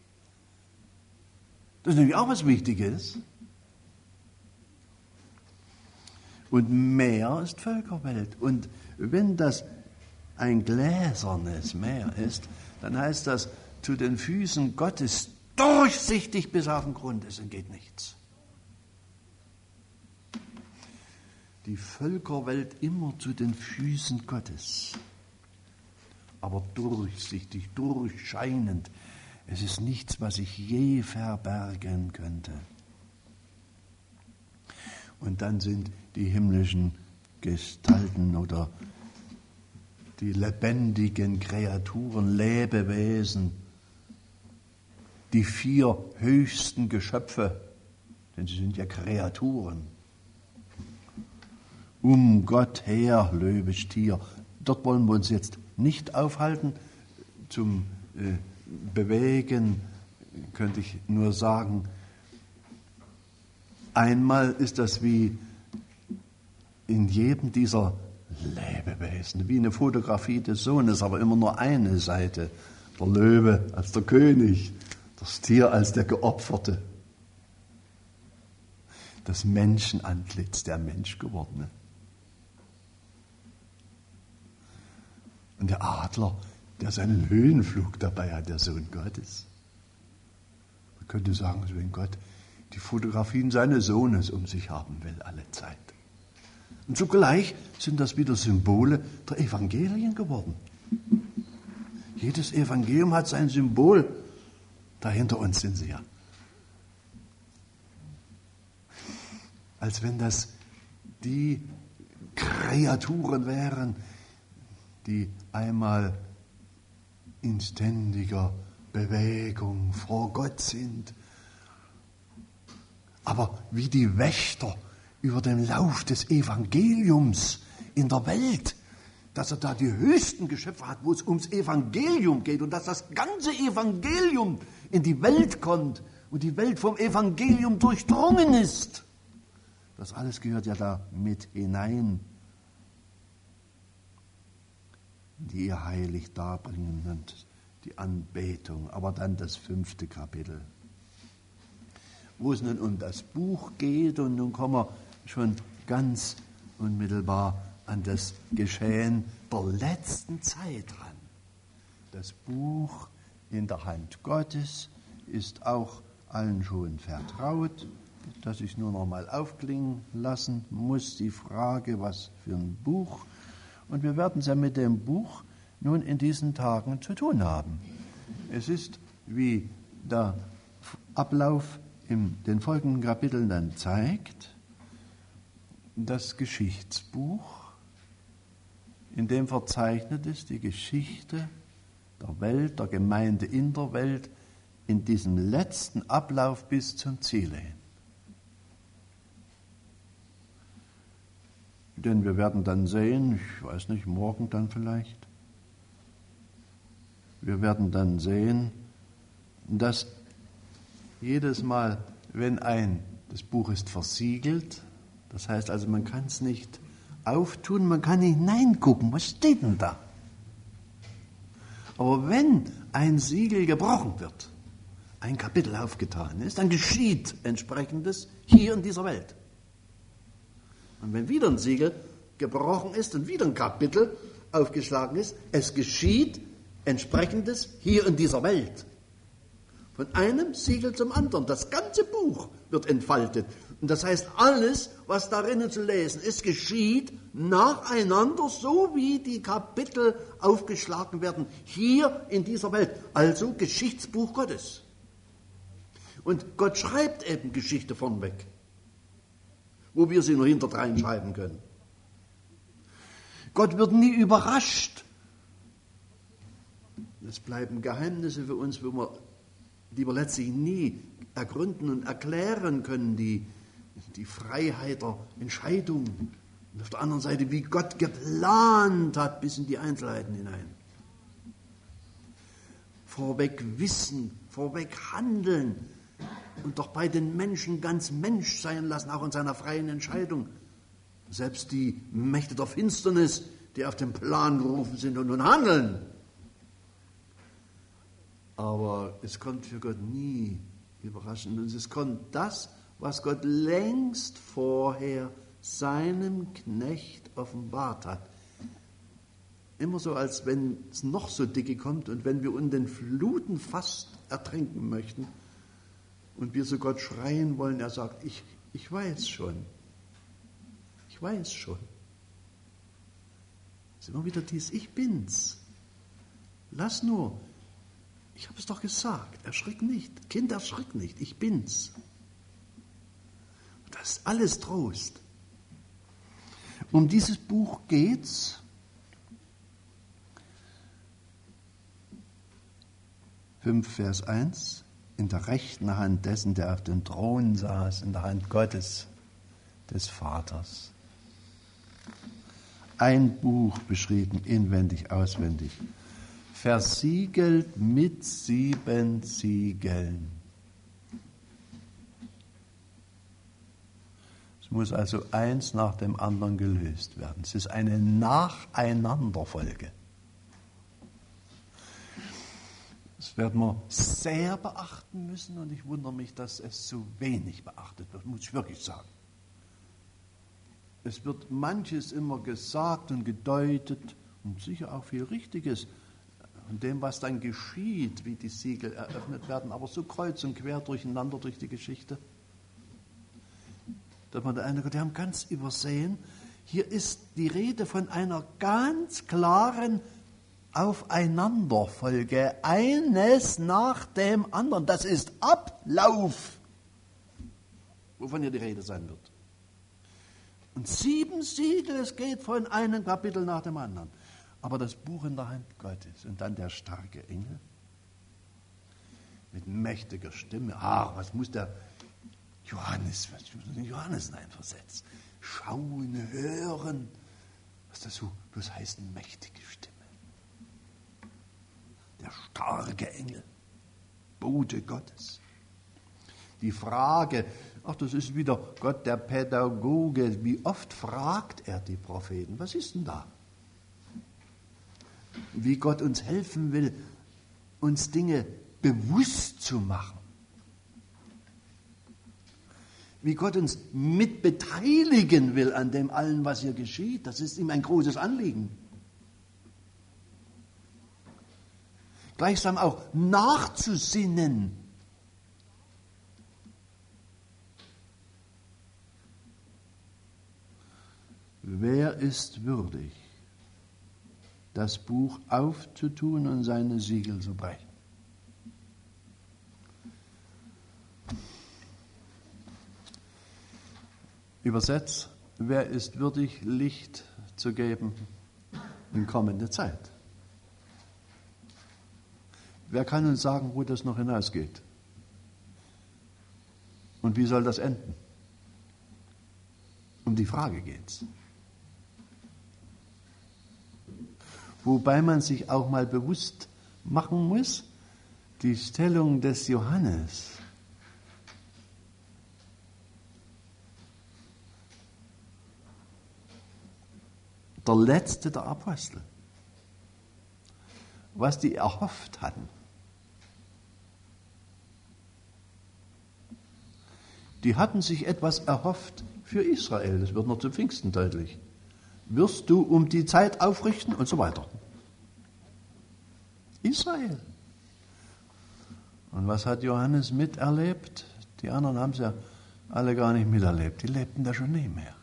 Das ist nämlich auch was Wichtiges. Und Meer ist Völkerwelt. Und wenn das ein gläsernes Meer ist, dann heißt das, zu den Füßen Gottes durchsichtig bis auf den Grund ist und geht nichts. Die Völkerwelt immer zu den Füßen Gottes, aber durchsichtig, durchscheinend. Es ist nichts, was ich je verbergen könnte. Und dann sind die himmlischen Gestalten oder die lebendigen Kreaturen, Lebewesen, die 4 höchsten Geschöpfe, denn sie sind ja Kreaturen. Um Gott her, löwisch Tier, dort wollen wir uns jetzt nicht aufhalten. Zum Bewegen könnte ich nur sagen, einmal ist das wie in jedem dieser Lebewesen, wie eine Fotografie des Sohnes, aber immer nur eine Seite. Der Löwe als der König, das Tier als der Geopferte, das Menschenantlitz, der Menschgewordene. Und der Adler, der seinen Höhenflug dabei hat, der Sohn Gottes. Man könnte sagen, wenn Gott die Fotografien seines Sohnes um sich haben will, alle Zeit. Und zugleich sind das wieder Symbole der Evangelien geworden. Jedes Evangelium hat sein Symbol. Dahinter uns sind sie ja. Als wenn das die Kreaturen wären, die einmal in ständiger Bewegung vor Gott sind, aber wie die Wächter über den Lauf des Evangeliums in der Welt, dass er da die höchsten Geschöpfe hat, wo es ums Evangelium geht und dass das ganze Evangelium in die Welt kommt und die Welt vom Evangelium durchdrungen ist. Das alles gehört ja da mit hinein, die ihr heilig darbringen und die Anbetung. Aber dann das 5. Kapitel, wo es nun um das Buch geht, und nun kommen wir schon ganz unmittelbar an das Geschehen der letzten Zeit ran. Das Buch in der Hand Gottes ist auch allen schon vertraut, dass ich nur noch mal aufklingen lassen muss, die Frage, was für ein Buch. Und wir werden es ja mit dem Buch nun in diesen Tagen zu tun haben. Es ist, wie der Ablauf in den folgenden Kapiteln dann zeigt, das Geschichtsbuch, in dem verzeichnet ist die Geschichte der Welt, der Gemeinde in der Welt, in diesem letzten Ablauf bis zum Ziel hin. Denn wir werden dann sehen, ich weiß nicht, morgen dann vielleicht, wir werden dann sehen, dass jedes Mal, wenn das Buch ist versiegelt, das heißt also, man kann es nicht auftun, man kann nicht hineingucken, was steht denn da? Aber wenn ein Siegel gebrochen wird, ein Kapitel aufgetan ist, dann geschieht entsprechendes hier in dieser Welt. Und wenn wieder ein Siegel gebrochen ist und wieder ein Kapitel aufgeschlagen ist, es geschieht entsprechendes hier in dieser Welt. Von einem Siegel zum anderen. Das ganze Buch wird entfaltet. Und das heißt, alles, was darin zu lesen ist, geschieht nacheinander, so wie die Kapitel aufgeschlagen werden, hier in dieser Welt. Also Geschichtsbuch Gottes. Und Gott schreibt eben Geschichte vornweg, wo wir sie nur hinterdrein schreiben können. Gott wird nie überrascht. Es bleiben Geheimnisse für uns, die wir letztlich nie ergründen und erklären können, die Freiheit der Entscheidung und auf der anderen Seite, wie Gott geplant hat, bis in die Einzelheiten hinein. Vorweg wissen, vorweg handeln und doch bei den Menschen ganz Mensch sein lassen, auch in seiner freien Entscheidung. Selbst die Mächte der Finsternis, die auf den Plan gerufen sind und nun handeln. Aber es kommt für Gott nie überraschend. Und es kommt das, was Gott längst vorher seinem Knecht offenbart hat. Immer so, als wenn es noch so dicke kommt und wenn wir in den Fluten fast ertrinken möchten und wir zu Gott schreien wollen, er sagt, ich weiß schon. Ich weiß schon. Es ist immer wieder dies, ich bin's. Lass nur. Ich habe es doch gesagt, erschrick nicht. Kind, erschrick nicht, ich bin's. Das ist alles Trost. Um dieses Buch geht's. 5 Vers 1. In der rechten Hand dessen, der auf dem Thron saß, in der Hand Gottes, des Vaters. ein Buch beschrieben, inwendig, auswendig. Versiegelt mit 7 Siegeln. Es muss also eins nach dem anderen gelöst werden. Es ist eine Nacheinanderfolge. Das werden wir sehr beachten müssen und ich wundere mich, dass es so wenig beachtet wird, muss ich wirklich sagen. Es wird manches immer gesagt und gedeutet und sicher auch viel Richtiges von dem, was dann geschieht, wie die Siegel eröffnet werden, aber so kreuz und quer durcheinander durch die Geschichte. Dass man der eine, die haben ganz übersehen, hier ist die Rede von einer ganz klaren Aufeinanderfolge, eines nach dem anderen. Das ist Ablauf, wovon hier die Rede sein wird. Und 7 Siegel, es geht von einem Kapitel nach dem anderen. Aber das Buch in der Hand Gottes und dann der starke Engel mit mächtiger Stimme. Ach, was muss der Johannes hineinversetzt? Schauen, hören, was das so bloß heißt, eine mächtige Stimme. Der starke Engel, Bote Gottes. Die Frage, ach, das ist wieder Gott der Pädagoge, wie oft fragt er die Propheten, was ist denn da? Wie Gott uns helfen will, uns Dinge bewusst zu machen. Wie Gott uns mitbeteiligen will an dem allen, was hier geschieht. Das ist ihm ein großes Anliegen. Gleichsam auch nachzusinnen. Wer ist würdig, das Buch aufzutun und seine Siegel zu brechen? Übersetzt, wer ist würdig, Licht zu geben in kommende Zeit? Wer kann uns sagen, wo das noch hinausgeht? Und wie soll das enden? Um die Frage geht's. Wobei man sich auch mal bewusst machen muss, die Stellung des Johannes der letzte der Apostel, was die erhofft hatten. Die hatten sich etwas erhofft für Israel, das wird noch zu Pfingsten deutlich. Wirst du um die Zeit aufrichten und so weiter. Israel. Und was hat Johannes miterlebt? Die anderen haben es ja alle gar nicht miterlebt. Die lebten da schon nicht mehr.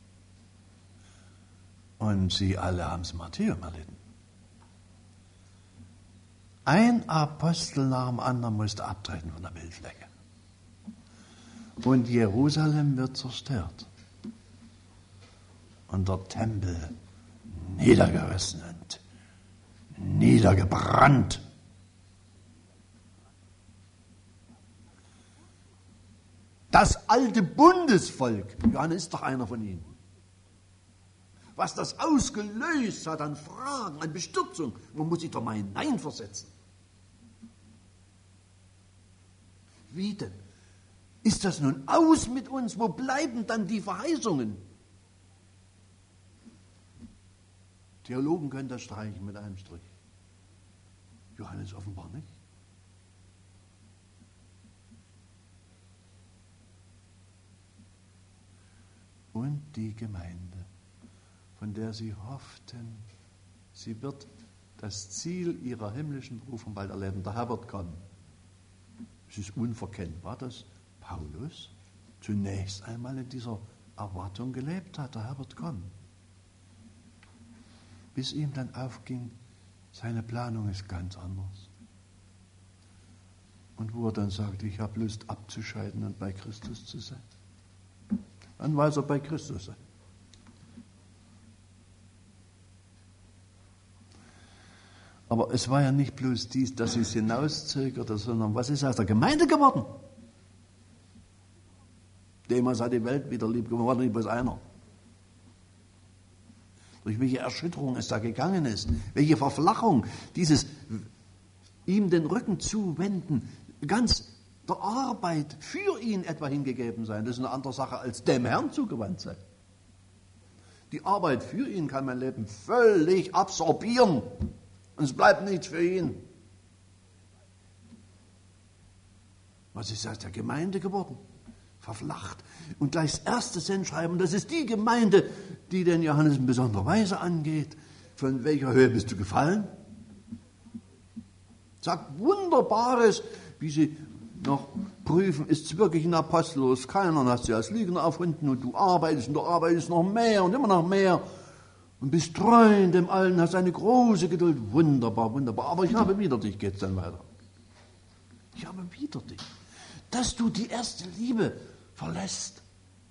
Und sie alle haben das Martyrium erlitten. Ein Apostel nach dem anderen musste abtreten von der Bildfläche. Und Jerusalem wird zerstört. Und der Tempel niedergerissen und niedergebrannt. Das alte Bundesvolk, Johannes ist doch einer von ihnen, was das ausgelöst hat an Fragen, an Bestürzung, man muss sich doch mal hineinversetzen. Wie denn? Ist das nun aus mit uns? Wo bleiben dann die Verheißungen? Theologen können das streichen mit einem Strich. Johannes offenbar nicht. Und die Gemeinde, von der sie hofften, sie wird das Ziel ihrer himmlischen Berufung bald erleben. Der Herr wird kommen. Es ist unverkennbar, dass Paulus zunächst einmal in dieser Erwartung gelebt hat. Der Herr wird kommen. Bis ihm dann aufging, seine Planung ist ganz anders. Und wo er dann sagt, ich habe Lust abzuscheiden und bei Christus zu sein. Dann weiß er bei Christus sein. Aber es war ja nicht bloß dies, dass sie es hinauszögerte, sondern was ist aus der Gemeinde geworden? Demas hat die Welt wieder lieb gewonnen, war nicht bloß einer. durch welche Erschütterung es da gegangen ist, welche Verflachung, dieses ihm den Rücken zuwenden, ganz der Arbeit für ihn etwa hingegeben sein. Das ist eine andere Sache als dem Herrn zugewandt sein. Die Arbeit für ihn kann mein Leben völlig absorbieren und es bleibt nichts für ihn. Was ist aus der Gemeinde geworden? Verflacht. Und gleich das erste Sendschreiben, das ist die Gemeinde, die den Johannes in besonderer Weise angeht. Von welcher Höhe bist du gefallen? Sagt Wunderbares, wie sie noch prüfen, ist es wirklich ein Apostel oder ist keiner, und hast du als Lügner erfunden und du arbeitest noch mehr und immer noch mehr und bist treu in dem Allen, hast eine große Geduld. Wunderbar, wunderbar. Aber ich habe wieder dich, geht's dann weiter. Ich habe wieder dich. Dass du die erste Liebe verlässt.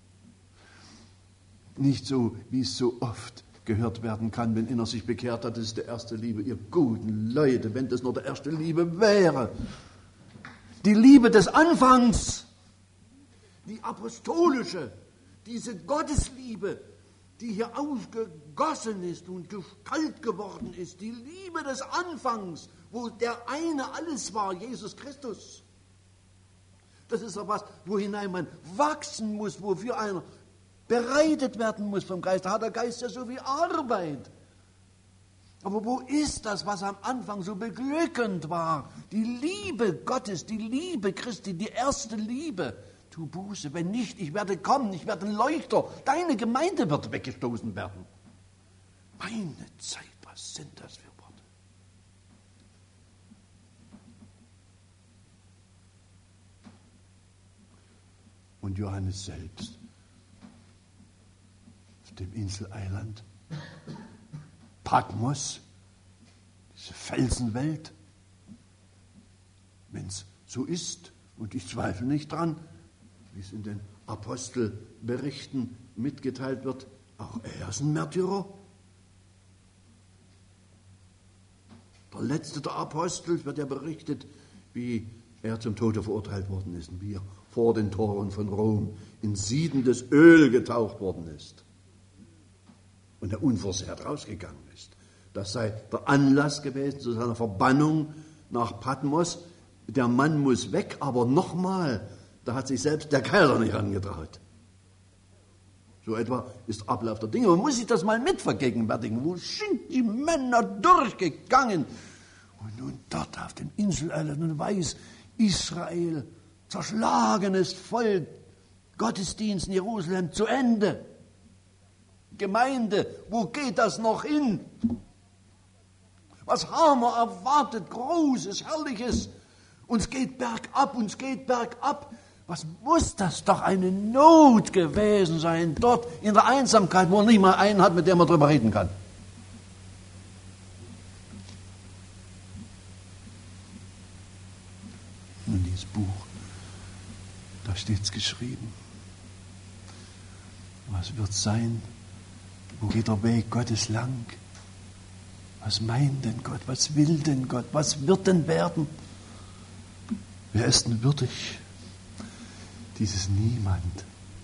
Nicht so, wie es so oft gehört werden kann, wenn einer sich bekehrt hat, das ist die erste Liebe. Ihr guten Leute, wenn das nur die erste Liebe wäre. Die Liebe des Anfangs, die apostolische, diese Gottesliebe, die hier aufgegossen ist und Gestalt geworden ist, die Liebe des Anfangs, wo der eine alles war, Jesus Christus. Das ist doch was, wo hinein man wachsen muss, wofür einer bereitet werden muss vom Geist. Da hat der Geist ja so viel Arbeit. Aber wo ist das, was am Anfang so beglückend war? Die Liebe Gottes, die Liebe Christi, die erste Liebe. Tu Buße, wenn nicht, ich werde kommen, ich werde ein Leuchter. Deine Gemeinde wird weggestoßen werden. Meine Zeit, was sind das für Worte? Und Johannes selbst auf dem Inseleiland Patmos, diese Felsenwelt, wenn es so ist, und ich zweifle nicht dran, wie es in den Apostelberichten mitgeteilt wird, auch er ist ein Märtyrer. Der letzte der Apostel wird ja berichtet, wie er zum Tode verurteilt worden ist und wie er vor den Toren von Rom in siedendes Öl getaucht worden ist und er unversehrt rausgegangen ist. Das sei der Anlass gewesen zu seiner Verbannung nach Patmos. Der Mann muss weg, aber nochmal, da hat sich selbst der Keiler nicht angetraut. So etwa ist Ablauf der Dinge. Man muss sich das mal mitvergegenwärtigen. Wo sind die Männer durchgegangen? Und nun dort auf den Inseleiland und weiß, Israel, zerschlagenes Volk, Gottesdienst in Jerusalem zu Ende. Gemeinde, wo geht das noch hin? Was haben wir erwartet? Großes, Herrliches. Uns geht bergab, uns geht bergab. Was muss das doch eine Not gewesen sein, dort in der Einsamkeit, wo man nicht mal einen hat, mit dem man drüber reden kann. Und dieses Buch, da steht es geschrieben. Was wird sein? Wo geht der Weg Gottes lang? Was meint denn Gott? Was will denn Gott? Was wird denn werden? Wer ist denn würdig? Dieses Niemand.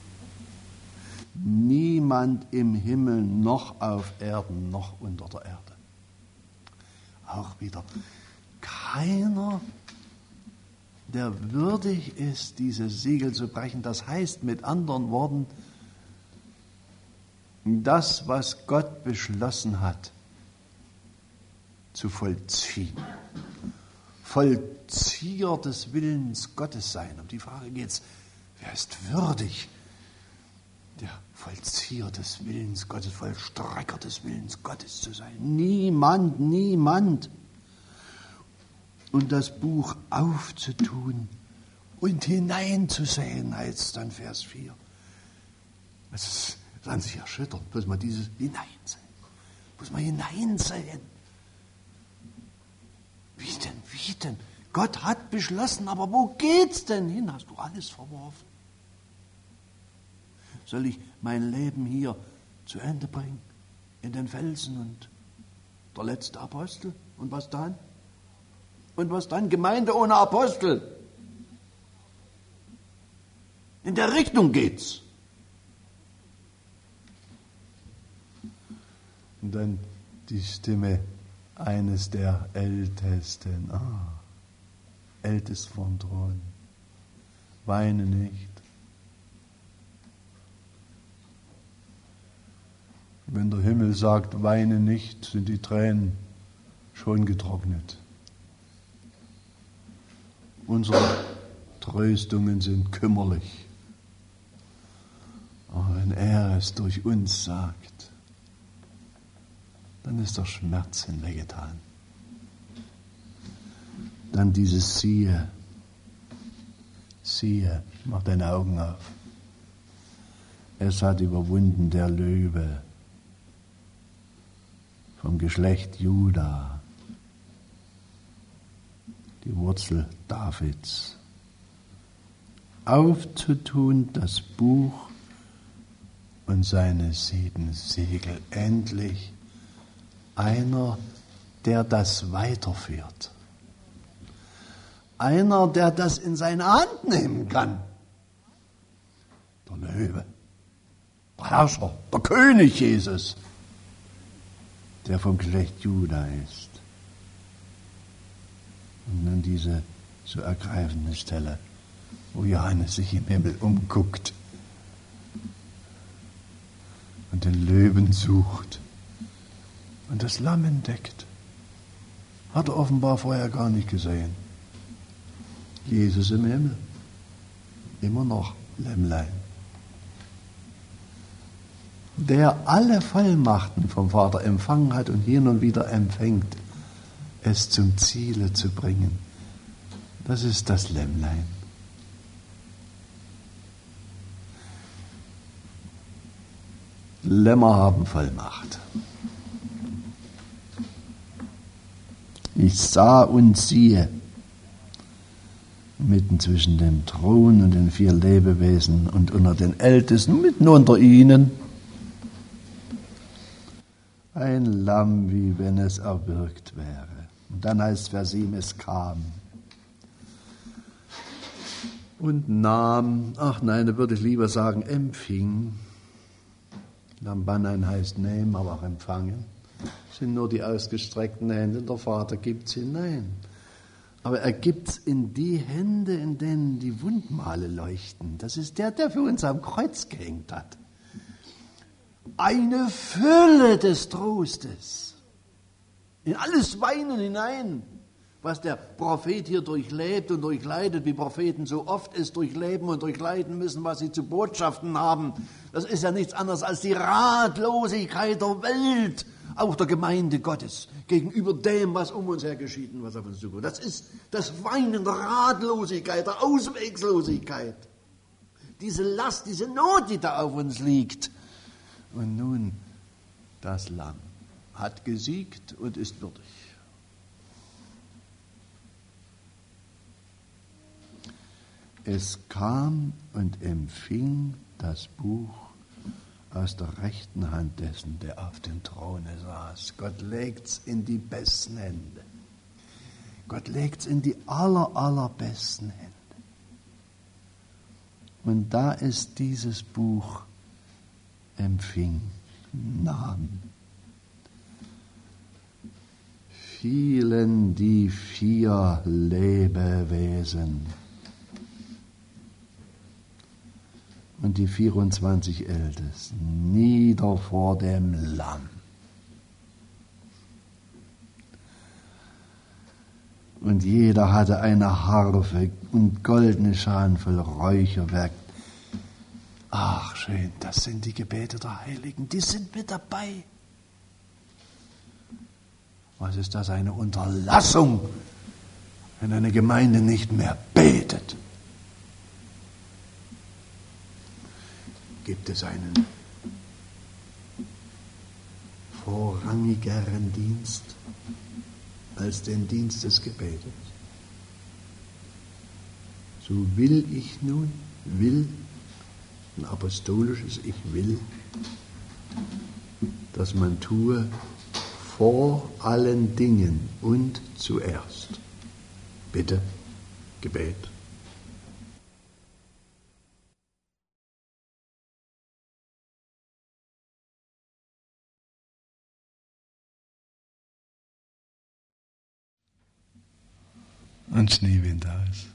Niemand im Himmel, noch auf Erden, noch unter der Erde. Auch wieder keiner, der würdig ist, diese Siegel zu brechen. Das heißt mit anderen Worten, das, was Gott beschlossen hat, zu vollziehen. Vollzieher des Willens Gottes sein. Um die Frage geht es, wer ist würdig, der Vollzieher des Willens Gottes, Vollstrecker des Willens Gottes zu sein? Niemand, niemand. Und das Buch aufzutun und hineinzusehen, heißt es dann Vers 4. Das ist an sich erschütternd, bloß mal dieses Hineinsehen. Bloß mal hineinsehen. Wie denn? Gott hat beschlossen, aber wo geht's denn hin? Hast du alles verworfen? Soll ich mein Leben hier zu Ende bringen? In den Felsen und der letzte Apostel? Und was dann? Und was dann? Gemeinde ohne Apostel. In der Richtung geht's. Und dann die Stimme eines der Ältesten. Ältest vom Thron. Weine nicht. Wenn der Himmel sagt, weine nicht, sind die Tränen schon getrocknet. Unsere Tröstungen sind kümmerlich. Aber wenn er es durch uns sagt, dann ist der Schmerz hinweggetan. Dann dieses Siehe, mach deine Augen auf. Es hat überwunden der Löwe vom Geschlecht Juda, die Wurzel Davids, aufzutun das Buch und seine 7 Siegel. Endlich einer, der das weiterführt. Einer, der das in seine Hand nehmen kann. Der Löwe, der Herrscher, der König Jesus, der vom Geschlecht Juda ist. Und dann diese so ergreifende Stelle, wo Johannes sich im Himmel umguckt und den Löwen sucht und das Lamm entdeckt. Hat er offenbar vorher gar nicht gesehen. Jesus im Himmel, immer noch Lämmlein, der alle Vollmachten vom Vater empfangen hat und hin und wieder empfängt, es zum Ziele zu bringen. Das ist das Lämmlein. Lämmer haben Vollmacht. Ich sah und siehe, mitten zwischen dem Thron und den 4 Lebewesen und unter den Ältesten, mitten unter ihnen, ein Lamm, wie wenn es erwürgt wäre. Und dann heißt Vers 7, es kam und nahm, da würde ich lieber sagen, empfing. Lambanan heißt nehmen, aber auch empfangen. Das sind nur die ausgestreckten Hände, der Vater gibt es hinein. Aber er gibt es in die Hände, in denen die Wundmale leuchten. Das ist der für uns am Kreuz gehängt hat. Eine Fülle des Trostes. In alles Weinen hinein, was der Prophet hier durchlebt und durchleidet, wie Propheten so oft es durchleben und durchleiden müssen, was sie zu Botschaften haben. Das ist ja nichts anderes als die Ratlosigkeit der Welt, auch der Gemeinde Gottes, gegenüber dem, was um uns her geschieht und was auf uns zukommt. Das ist das Weinen der Ratlosigkeit, der Auswegslosigkeit. Diese Last, diese Not, die da auf uns liegt. Und nun, das Lamm hat gesiegt und ist würdig. Es kam und empfing das Buch aus der rechten Hand dessen, der auf dem Throne saß. Gott legt's in die besten Hände. Gott legt's in die allerbesten Hände. Und da ist dieses Buch empfing, nahm. Fielen die 4 Lebewesen und die 24 Ältesten nieder vor dem Lamm. Und jeder hatte eine Harfe und goldene Schalen voll Räucherwerk. Ach, schön, das sind die Gebete der Heiligen, die sind mit dabei. Was ist das, eine Unterlassung, wenn eine Gemeinde nicht mehr betet? Gibt es einen vorrangigeren Dienst als den Dienst des Gebetes? So will ich nun, ein apostolisches Ich will, dass man tue vor allen Dingen und zuerst. Bitte, Gebet. und Schneewind aus.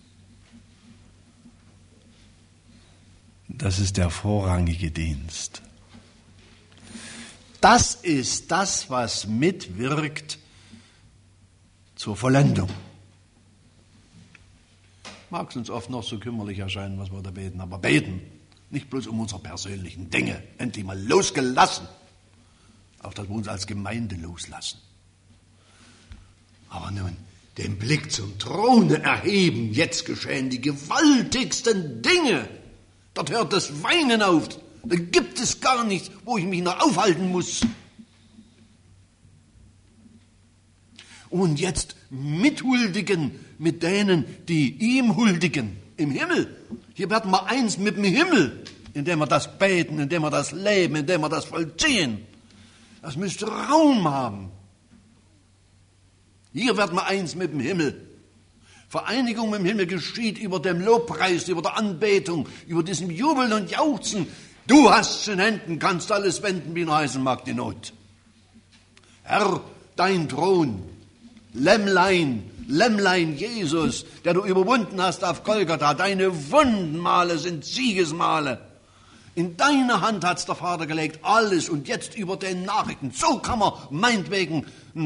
Das ist der vorrangige Dienst. Das ist das, was mitwirkt zur Vollendung. Mag es uns oft noch so kümmerlich erscheinen, was wir da beten, aber beten, nicht bloß um unsere persönlichen Dinge, endlich mal losgelassen, auch dass wir uns als Gemeinde loslassen. Aber nun, den Blick zum Throne erheben, jetzt geschehen die gewaltigsten Dinge. Dort hört das Weinen auf, da gibt es gar nichts, wo ich mich noch aufhalten muss. Und jetzt mithuldigen mit denen, die ihm huldigen im Himmel. Hier werden wir eins mit dem Himmel, indem wir das beten, indem wir das leben, indem wir das vollziehen. Das müsste Raum haben. Hier werden wir eins mit dem Himmel. Vereinigung mit dem Himmel geschieht über dem Lobpreis, über der Anbetung, über diesem Jubeln und Jauchzen. Du hast es in Händen, kannst alles wenden, wie ihn heißen mag die Not. Herr, dein Thron, Lämmlein, Lämmlein Jesus, der du überwunden hast auf Golgatha, deine Wundenmale sind Siegesmale. In deine Hand hat's der Vater gelegt, alles und jetzt über den Nachrichten. So kann man meinetwegen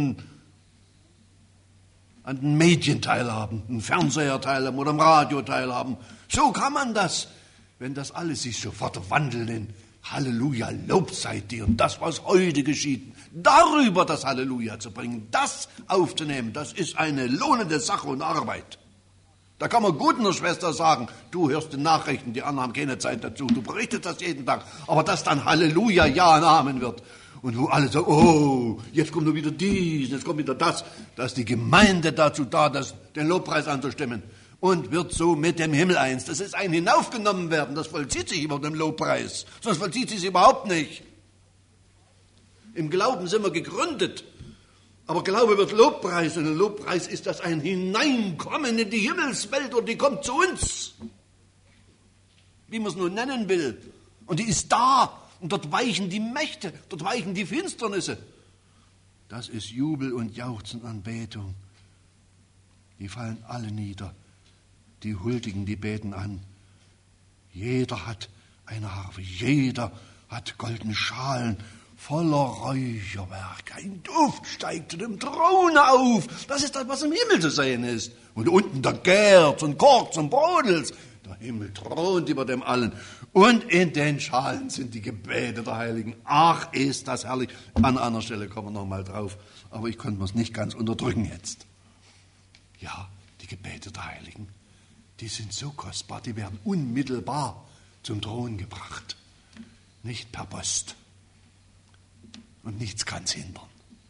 an den Medien teilhaben, einen Fernseher teilhaben oder am Radio teilhaben. So kann man das, wenn das alles sich sofort verwandelt in Halleluja, Lob sei dir. Und das, was heute geschieht, darüber das Halleluja zu bringen, das aufzunehmen, das ist eine lohnende Sache und Arbeit. Da kann man gut einer Schwester sagen, du hörst die Nachrichten, die anderen haben keine Zeit dazu, du berichtest das jeden Tag, aber dass dann Halleluja, ja und Amen wird. Und wo alle sagen, oh, jetzt kommt nur wieder dies, jetzt kommt wieder das. Da ist die Gemeinde dazu da, den Lobpreis anzustimmen. Und wird so mit dem Himmel eins. Das ist ein Hinaufgenommen werden, das vollzieht sich über dem Lobpreis. Sonst vollzieht sich überhaupt nicht. Im Glauben sind wir gegründet. Aber Glaube wird Lobpreis. Und ein Lobpreis ist das ein Hineinkommen in die Himmelswelt und die kommt zu uns. Wie man es nun nennen will. Und die ist da. Und dort weichen die Mächte, dort weichen die Finsternisse. Das ist Jubel und Jauchzen und Anbetung. Die fallen alle nieder. Die huldigen, die beten an. Jeder hat eine Harfe, jeder hat goldene Schalen voller Räucherwerk. Ein Duft steigt zu dem Throne auf. Das ist das, was im Himmel zu sehen ist. Und unten da gärt's und kocht's und brodelt's. Der Himmel thront über dem Allen. Und in den Schalen sind die Gebete der Heiligen. Ach, ist das herrlich. An einer Stelle kommen wir noch mal drauf. Aber ich konnte es nicht ganz unterdrücken jetzt. Ja, die Gebete der Heiligen, die sind so kostbar, die werden unmittelbar zum Thron gebracht. Nicht per Post. Und nichts kann es hindern.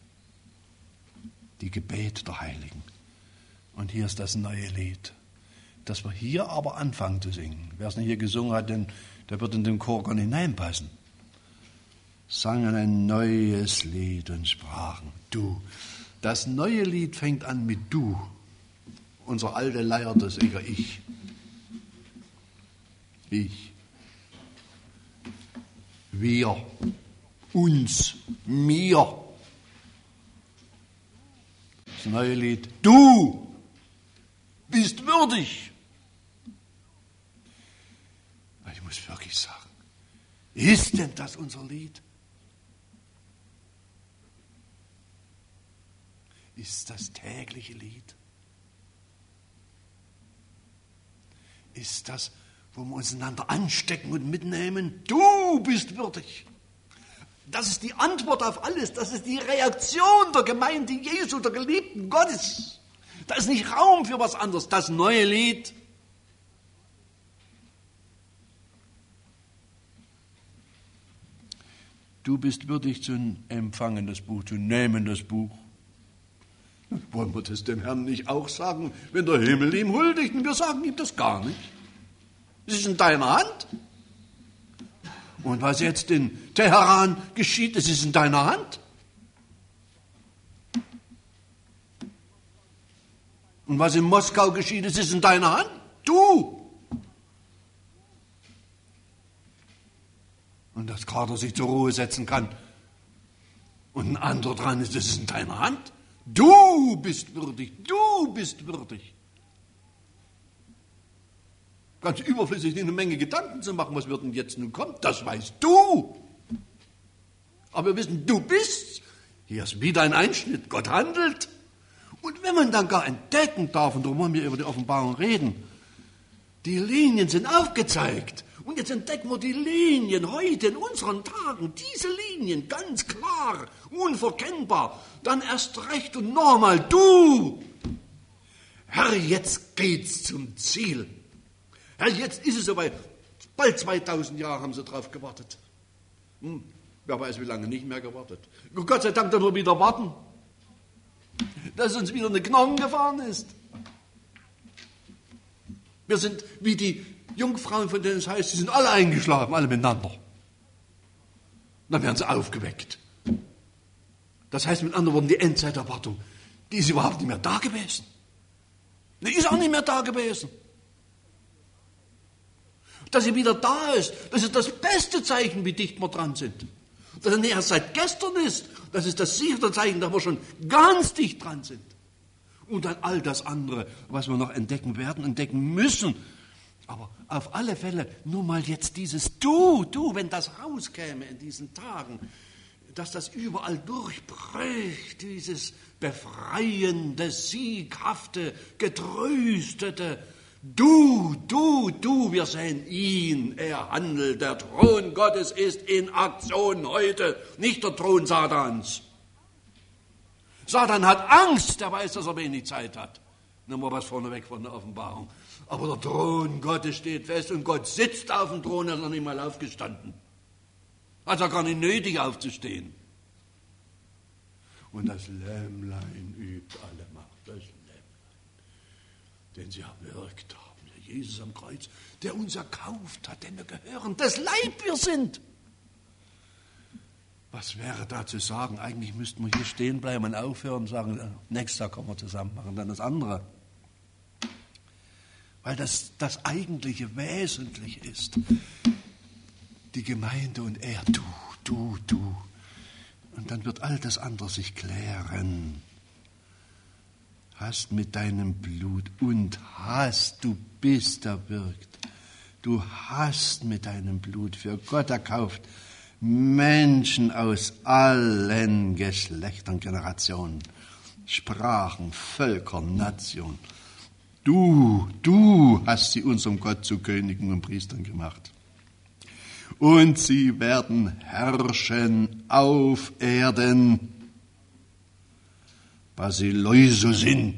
Die Gebete der Heiligen. Und hier ist das neue Lied, das wir hier aber anfangen zu singen. Wer es nicht hier gesungen hat, der wird in den Chor gar nicht hineinpassen. Sangen ein neues Lied und sprachen, du. Das neue Lied fängt an mit du. Unser alte Leier, das ist ich. Ich. Wir. Uns. Mir. Das neue Lied. Du bist würdig. Ich muss wirklich sagen, ist denn das unser Lied? Ist das tägliche Lied? Ist das, wo wir uns einander anstecken und mitnehmen? Du bist würdig. Das ist die Antwort auf alles. Das ist die Reaktion der Gemeinde Jesu, der Geliebten Gottes. Da ist nicht Raum für was anderes. Das neue Lied. Du bist würdig zu empfangen das Buch, zu nehmen das Buch. Wollen wir das dem Herrn nicht auch sagen, wenn der Himmel ihm huldigt? Und wir sagen ihm das gar nicht. Es ist in deiner Hand. Und was jetzt in Teheran geschieht, es ist in deiner Hand. Und was in Moskau geschieht, es ist in deiner Hand. Du. Und dass Carter sich zur Ruhe setzen kann und ein anderer dran ist, das ist in deiner Hand. Du bist würdig, du bist würdig. Ganz überflüssig, eine Menge Gedanken zu machen, was wird denn jetzt nun kommen. Das weißt du. Aber wir wissen, du bist. Hier ist wieder ein Einschnitt. Gott handelt. Und wenn man dann gar entdecken darf, und darum wollen wir über die Offenbarung reden, die Linien sind aufgezeigt. Und jetzt entdecken wir die Linien heute in unseren Tagen. Diese Linien ganz klar, unverkennbar. Dann erst recht und nochmal du. Herr, jetzt geht's zum Ziel. Herr, jetzt ist es soweit. Bald 2000 Jahre haben sie drauf gewartet. Wer weiß, wie lange nicht mehr gewartet. Gott sei Dank, dass wir wieder warten. Dass uns wieder eine Knochen gefahren ist. Wir sind wie die Jungfrauen, von denen es heißt, sie sind alle eingeschlafen, alle miteinander. Dann werden sie aufgeweckt. Das heißt mit anderen Worten, die Endzeiterwartung, die ist überhaupt nicht mehr da gewesen. Die ist auch nicht mehr da gewesen. Dass sie wieder da ist, das ist das beste Zeichen, wie dicht wir dran sind. Dass er nicht erst seit gestern ist, das ist das sichere Zeichen, dass wir schon ganz dicht dran sind. Und dann all das andere, was wir noch entdecken werden, entdecken müssen. Aber auf alle Fälle nur mal jetzt dieses Du, wenn das rauskäme in diesen Tagen, dass das überall durchbricht, dieses befreiende, sieghafte, getröstete Du, wir sehen ihn, er handelt, der Thron Gottes ist in Aktion heute, nicht der Thron Satans. Satan hat Angst, er weiß, dass er wenig Zeit hat. Nimm mal was vorneweg von der Offenbarung. Aber der Thron Gottes steht fest und Gott sitzt auf dem Thron, er ist noch nicht mal aufgestanden. Hat er gar nicht nötig aufzustehen. Und das Lämmlein übt alle Macht, das Lämmlein, den sie erwirkt haben, der Jesus am Kreuz, der uns erkauft hat, dem wir gehören, das Leib wir sind. Was wäre da zu sagen? Eigentlich müssten wir hier stehen bleiben und aufhören und sagen, nächstes Jahr kommen wir zusammen, machen dann das andere. Weil das eigentliche Wesentliche ist. Die Gemeinde und er, du. Und dann wird all das andere sich klären. Hast mit deinem Blut und du bist erwirkt. Du hast mit deinem Blut für Gott erkauft Menschen aus allen Geschlechtern, Generationen, Sprachen, Völkern, Nationen. Du hast sie unserem Gott zu Königen und Priestern gemacht. Und sie werden herrschen auf Erden, Basileuse sind.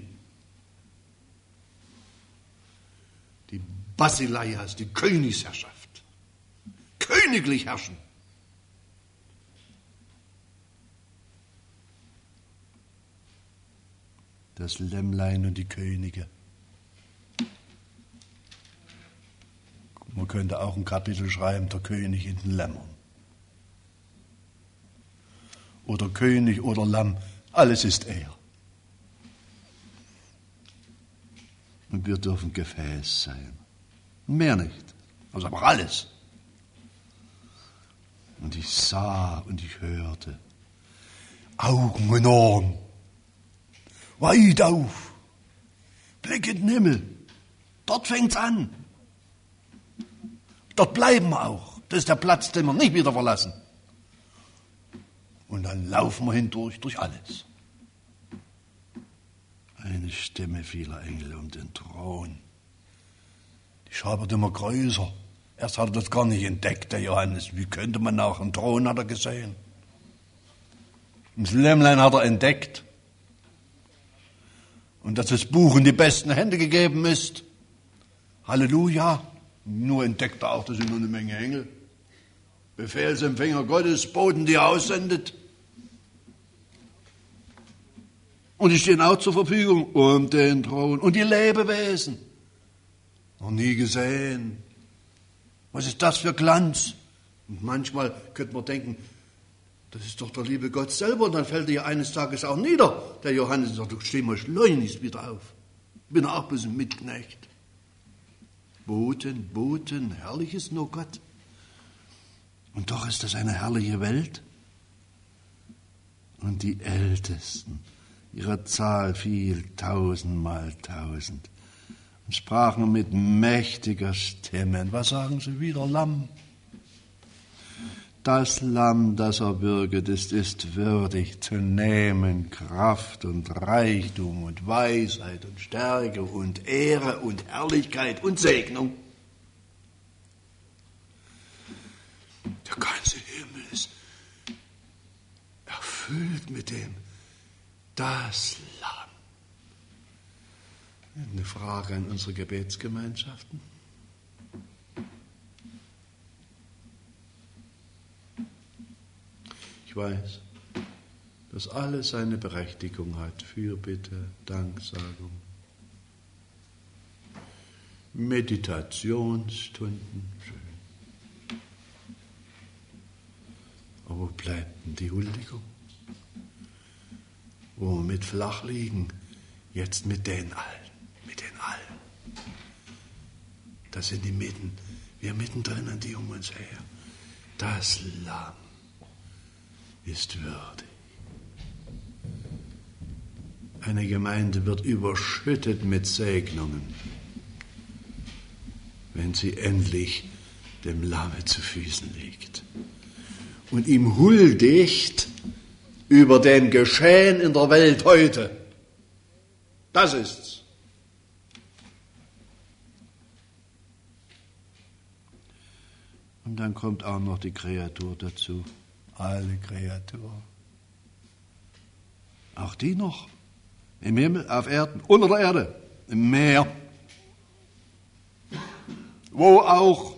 Die Basileias, die Königsherrschaft. Königlich herrschen. Das Lämmlein und die Könige. Man könnte auch ein Kapitel schreiben, der König in den Lämmern. Oder König oder Lamm, alles ist er. Und wir dürfen Gefäß sein. Mehr nicht, also aber alles. Und ich sah und ich hörte, Augen und Ohren, weit auf, Blick in den Himmel, dort fängt's an. Dort bleiben wir auch. Das ist der Platz, den wir nicht wieder verlassen. Und dann laufen wir hindurch, durch alles. Eine Stimme vieler Engel um den Thron. Die Schar wird immer größer. Erst hat er das gar nicht entdeckt, der Johannes. Wie könnte man auch einen Thron hat er gesehen? Und das Lämmlein hat er entdeckt. Und dass das Buch in die besten Hände gegeben ist. Halleluja. Nur entdeckt er auch, da sind nur eine Menge Engel. Befehlsempfänger Gottes, Boten, die er aussendet. Und die stehen auch zur Verfügung um den Thron. Und die Lebewesen. Noch nie gesehen. Was ist das für Glanz? Und manchmal könnte man denken, das ist doch der liebe Gott selber. Und dann fällt er ja eines Tages auch nieder. Der Johannes sagt, du steh mal schleunigst wieder auf. Bin auch ein bisschen Mitknecht. Boten, herrlich ist nur Gott. Und doch ist das eine herrliche Welt. Und die Ältesten, ihre Zahl viel 1000 mal 1000, und sprachen mit mächtiger Stimme. Was sagen sie wieder? Lamm. Das Lamm, das erbürget ist würdig zu nehmen Kraft und Reichtum und Weisheit und Stärke und Ehre und Herrlichkeit und Segnung. Der ganze Himmel ist erfüllt mit dem das Lamm. Eine Frage an unsere Gebetsgemeinschaften. Ich weiß, dass alles seine Berechtigung hat. Fürbitte, Danksagung, Meditationsstunden, schön. Aber wo bleibt denn die Huldigung? Wo wir mit flach liegen, jetzt mit den allen, mit den allen. Da sind die mitten, wir mittendrin und die um uns her. Das Lamm ist würdig. Eine Gemeinde wird überschüttet mit Segnungen, wenn sie endlich dem Lamme zu Füßen liegt und ihm huldigt über dem Geschehen in der Welt heute. Das ist's. Und dann kommt auch noch die Kreatur dazu. Alle Kreatur. Auch die noch. Im Himmel, auf Erden, unter der Erde, im Meer. Wo auch.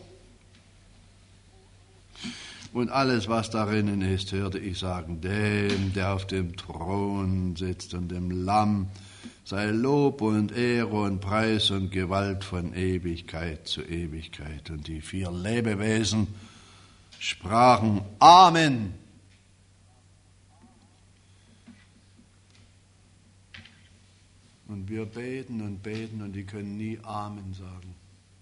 Und alles, was darinnen ist, hörte ich sagen, dem, der auf dem Thron sitzt und dem Lamm, sei Lob und Ehre und Preis und Gewalt von Ewigkeit zu Ewigkeit. Und die 4 Lebewesen sprachen Amen. Und wir beten und beten und die können nie Amen sagen.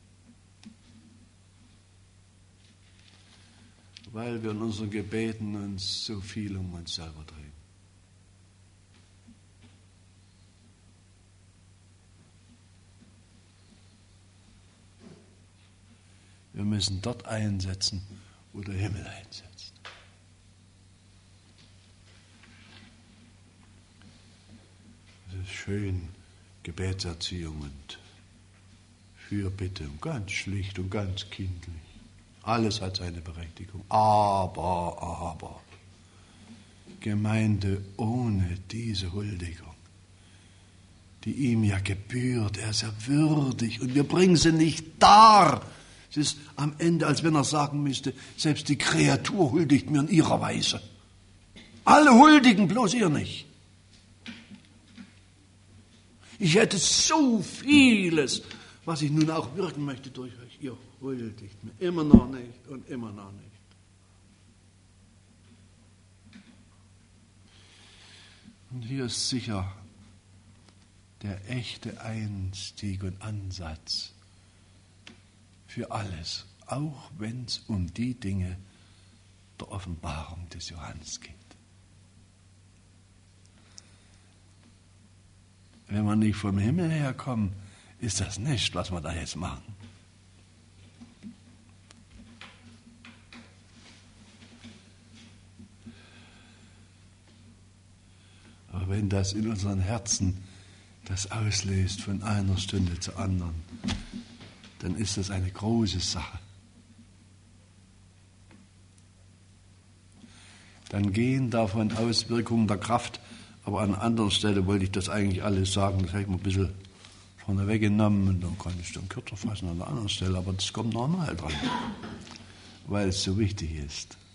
Weil wir in unseren Gebeten uns so viel um uns selber drehen. Wir müssen dort einsetzen, wo der Himmel einsetzt. Es ist schön, Gebetserziehung und Fürbitte, ganz schlicht und ganz kindlich. Alles hat seine Berechtigung. Aber, Gemeinde ohne diese Huldigung, die ihm ja gebührt, er ist ja würdig und wir bringen sie nicht dar. Es ist am Ende, als wenn er sagen müsste, selbst die Kreatur huldigt mir in ihrer Weise. Alle huldigen, bloß ihr nicht. Ich hätte so vieles, was ich nun auch wirken möchte durch euch. Ihr huldigt mir immer noch nicht und immer noch nicht. Und hier ist sicher der echte Einstieg und Ansatz für alles, auch wenn es um die Dinge der Offenbarung des Johannes geht. Wenn wir nicht vom Himmel herkommen, ist das nicht, was wir da jetzt machen. Aber wenn das in unseren Herzen das auslöst von einer Stunde zur anderen, dann ist das eine große Sache. Dann gehen davon Auswirkungen der Kraft, aber an einer anderen Stelle wollte ich das eigentlich alles sagen, das habe ich mir ein bisschen vorne weggenommen und dann kann ich es dann kürzer fassen an einer anderen Stelle, aber das kommt normal dran, weil es so wichtig ist.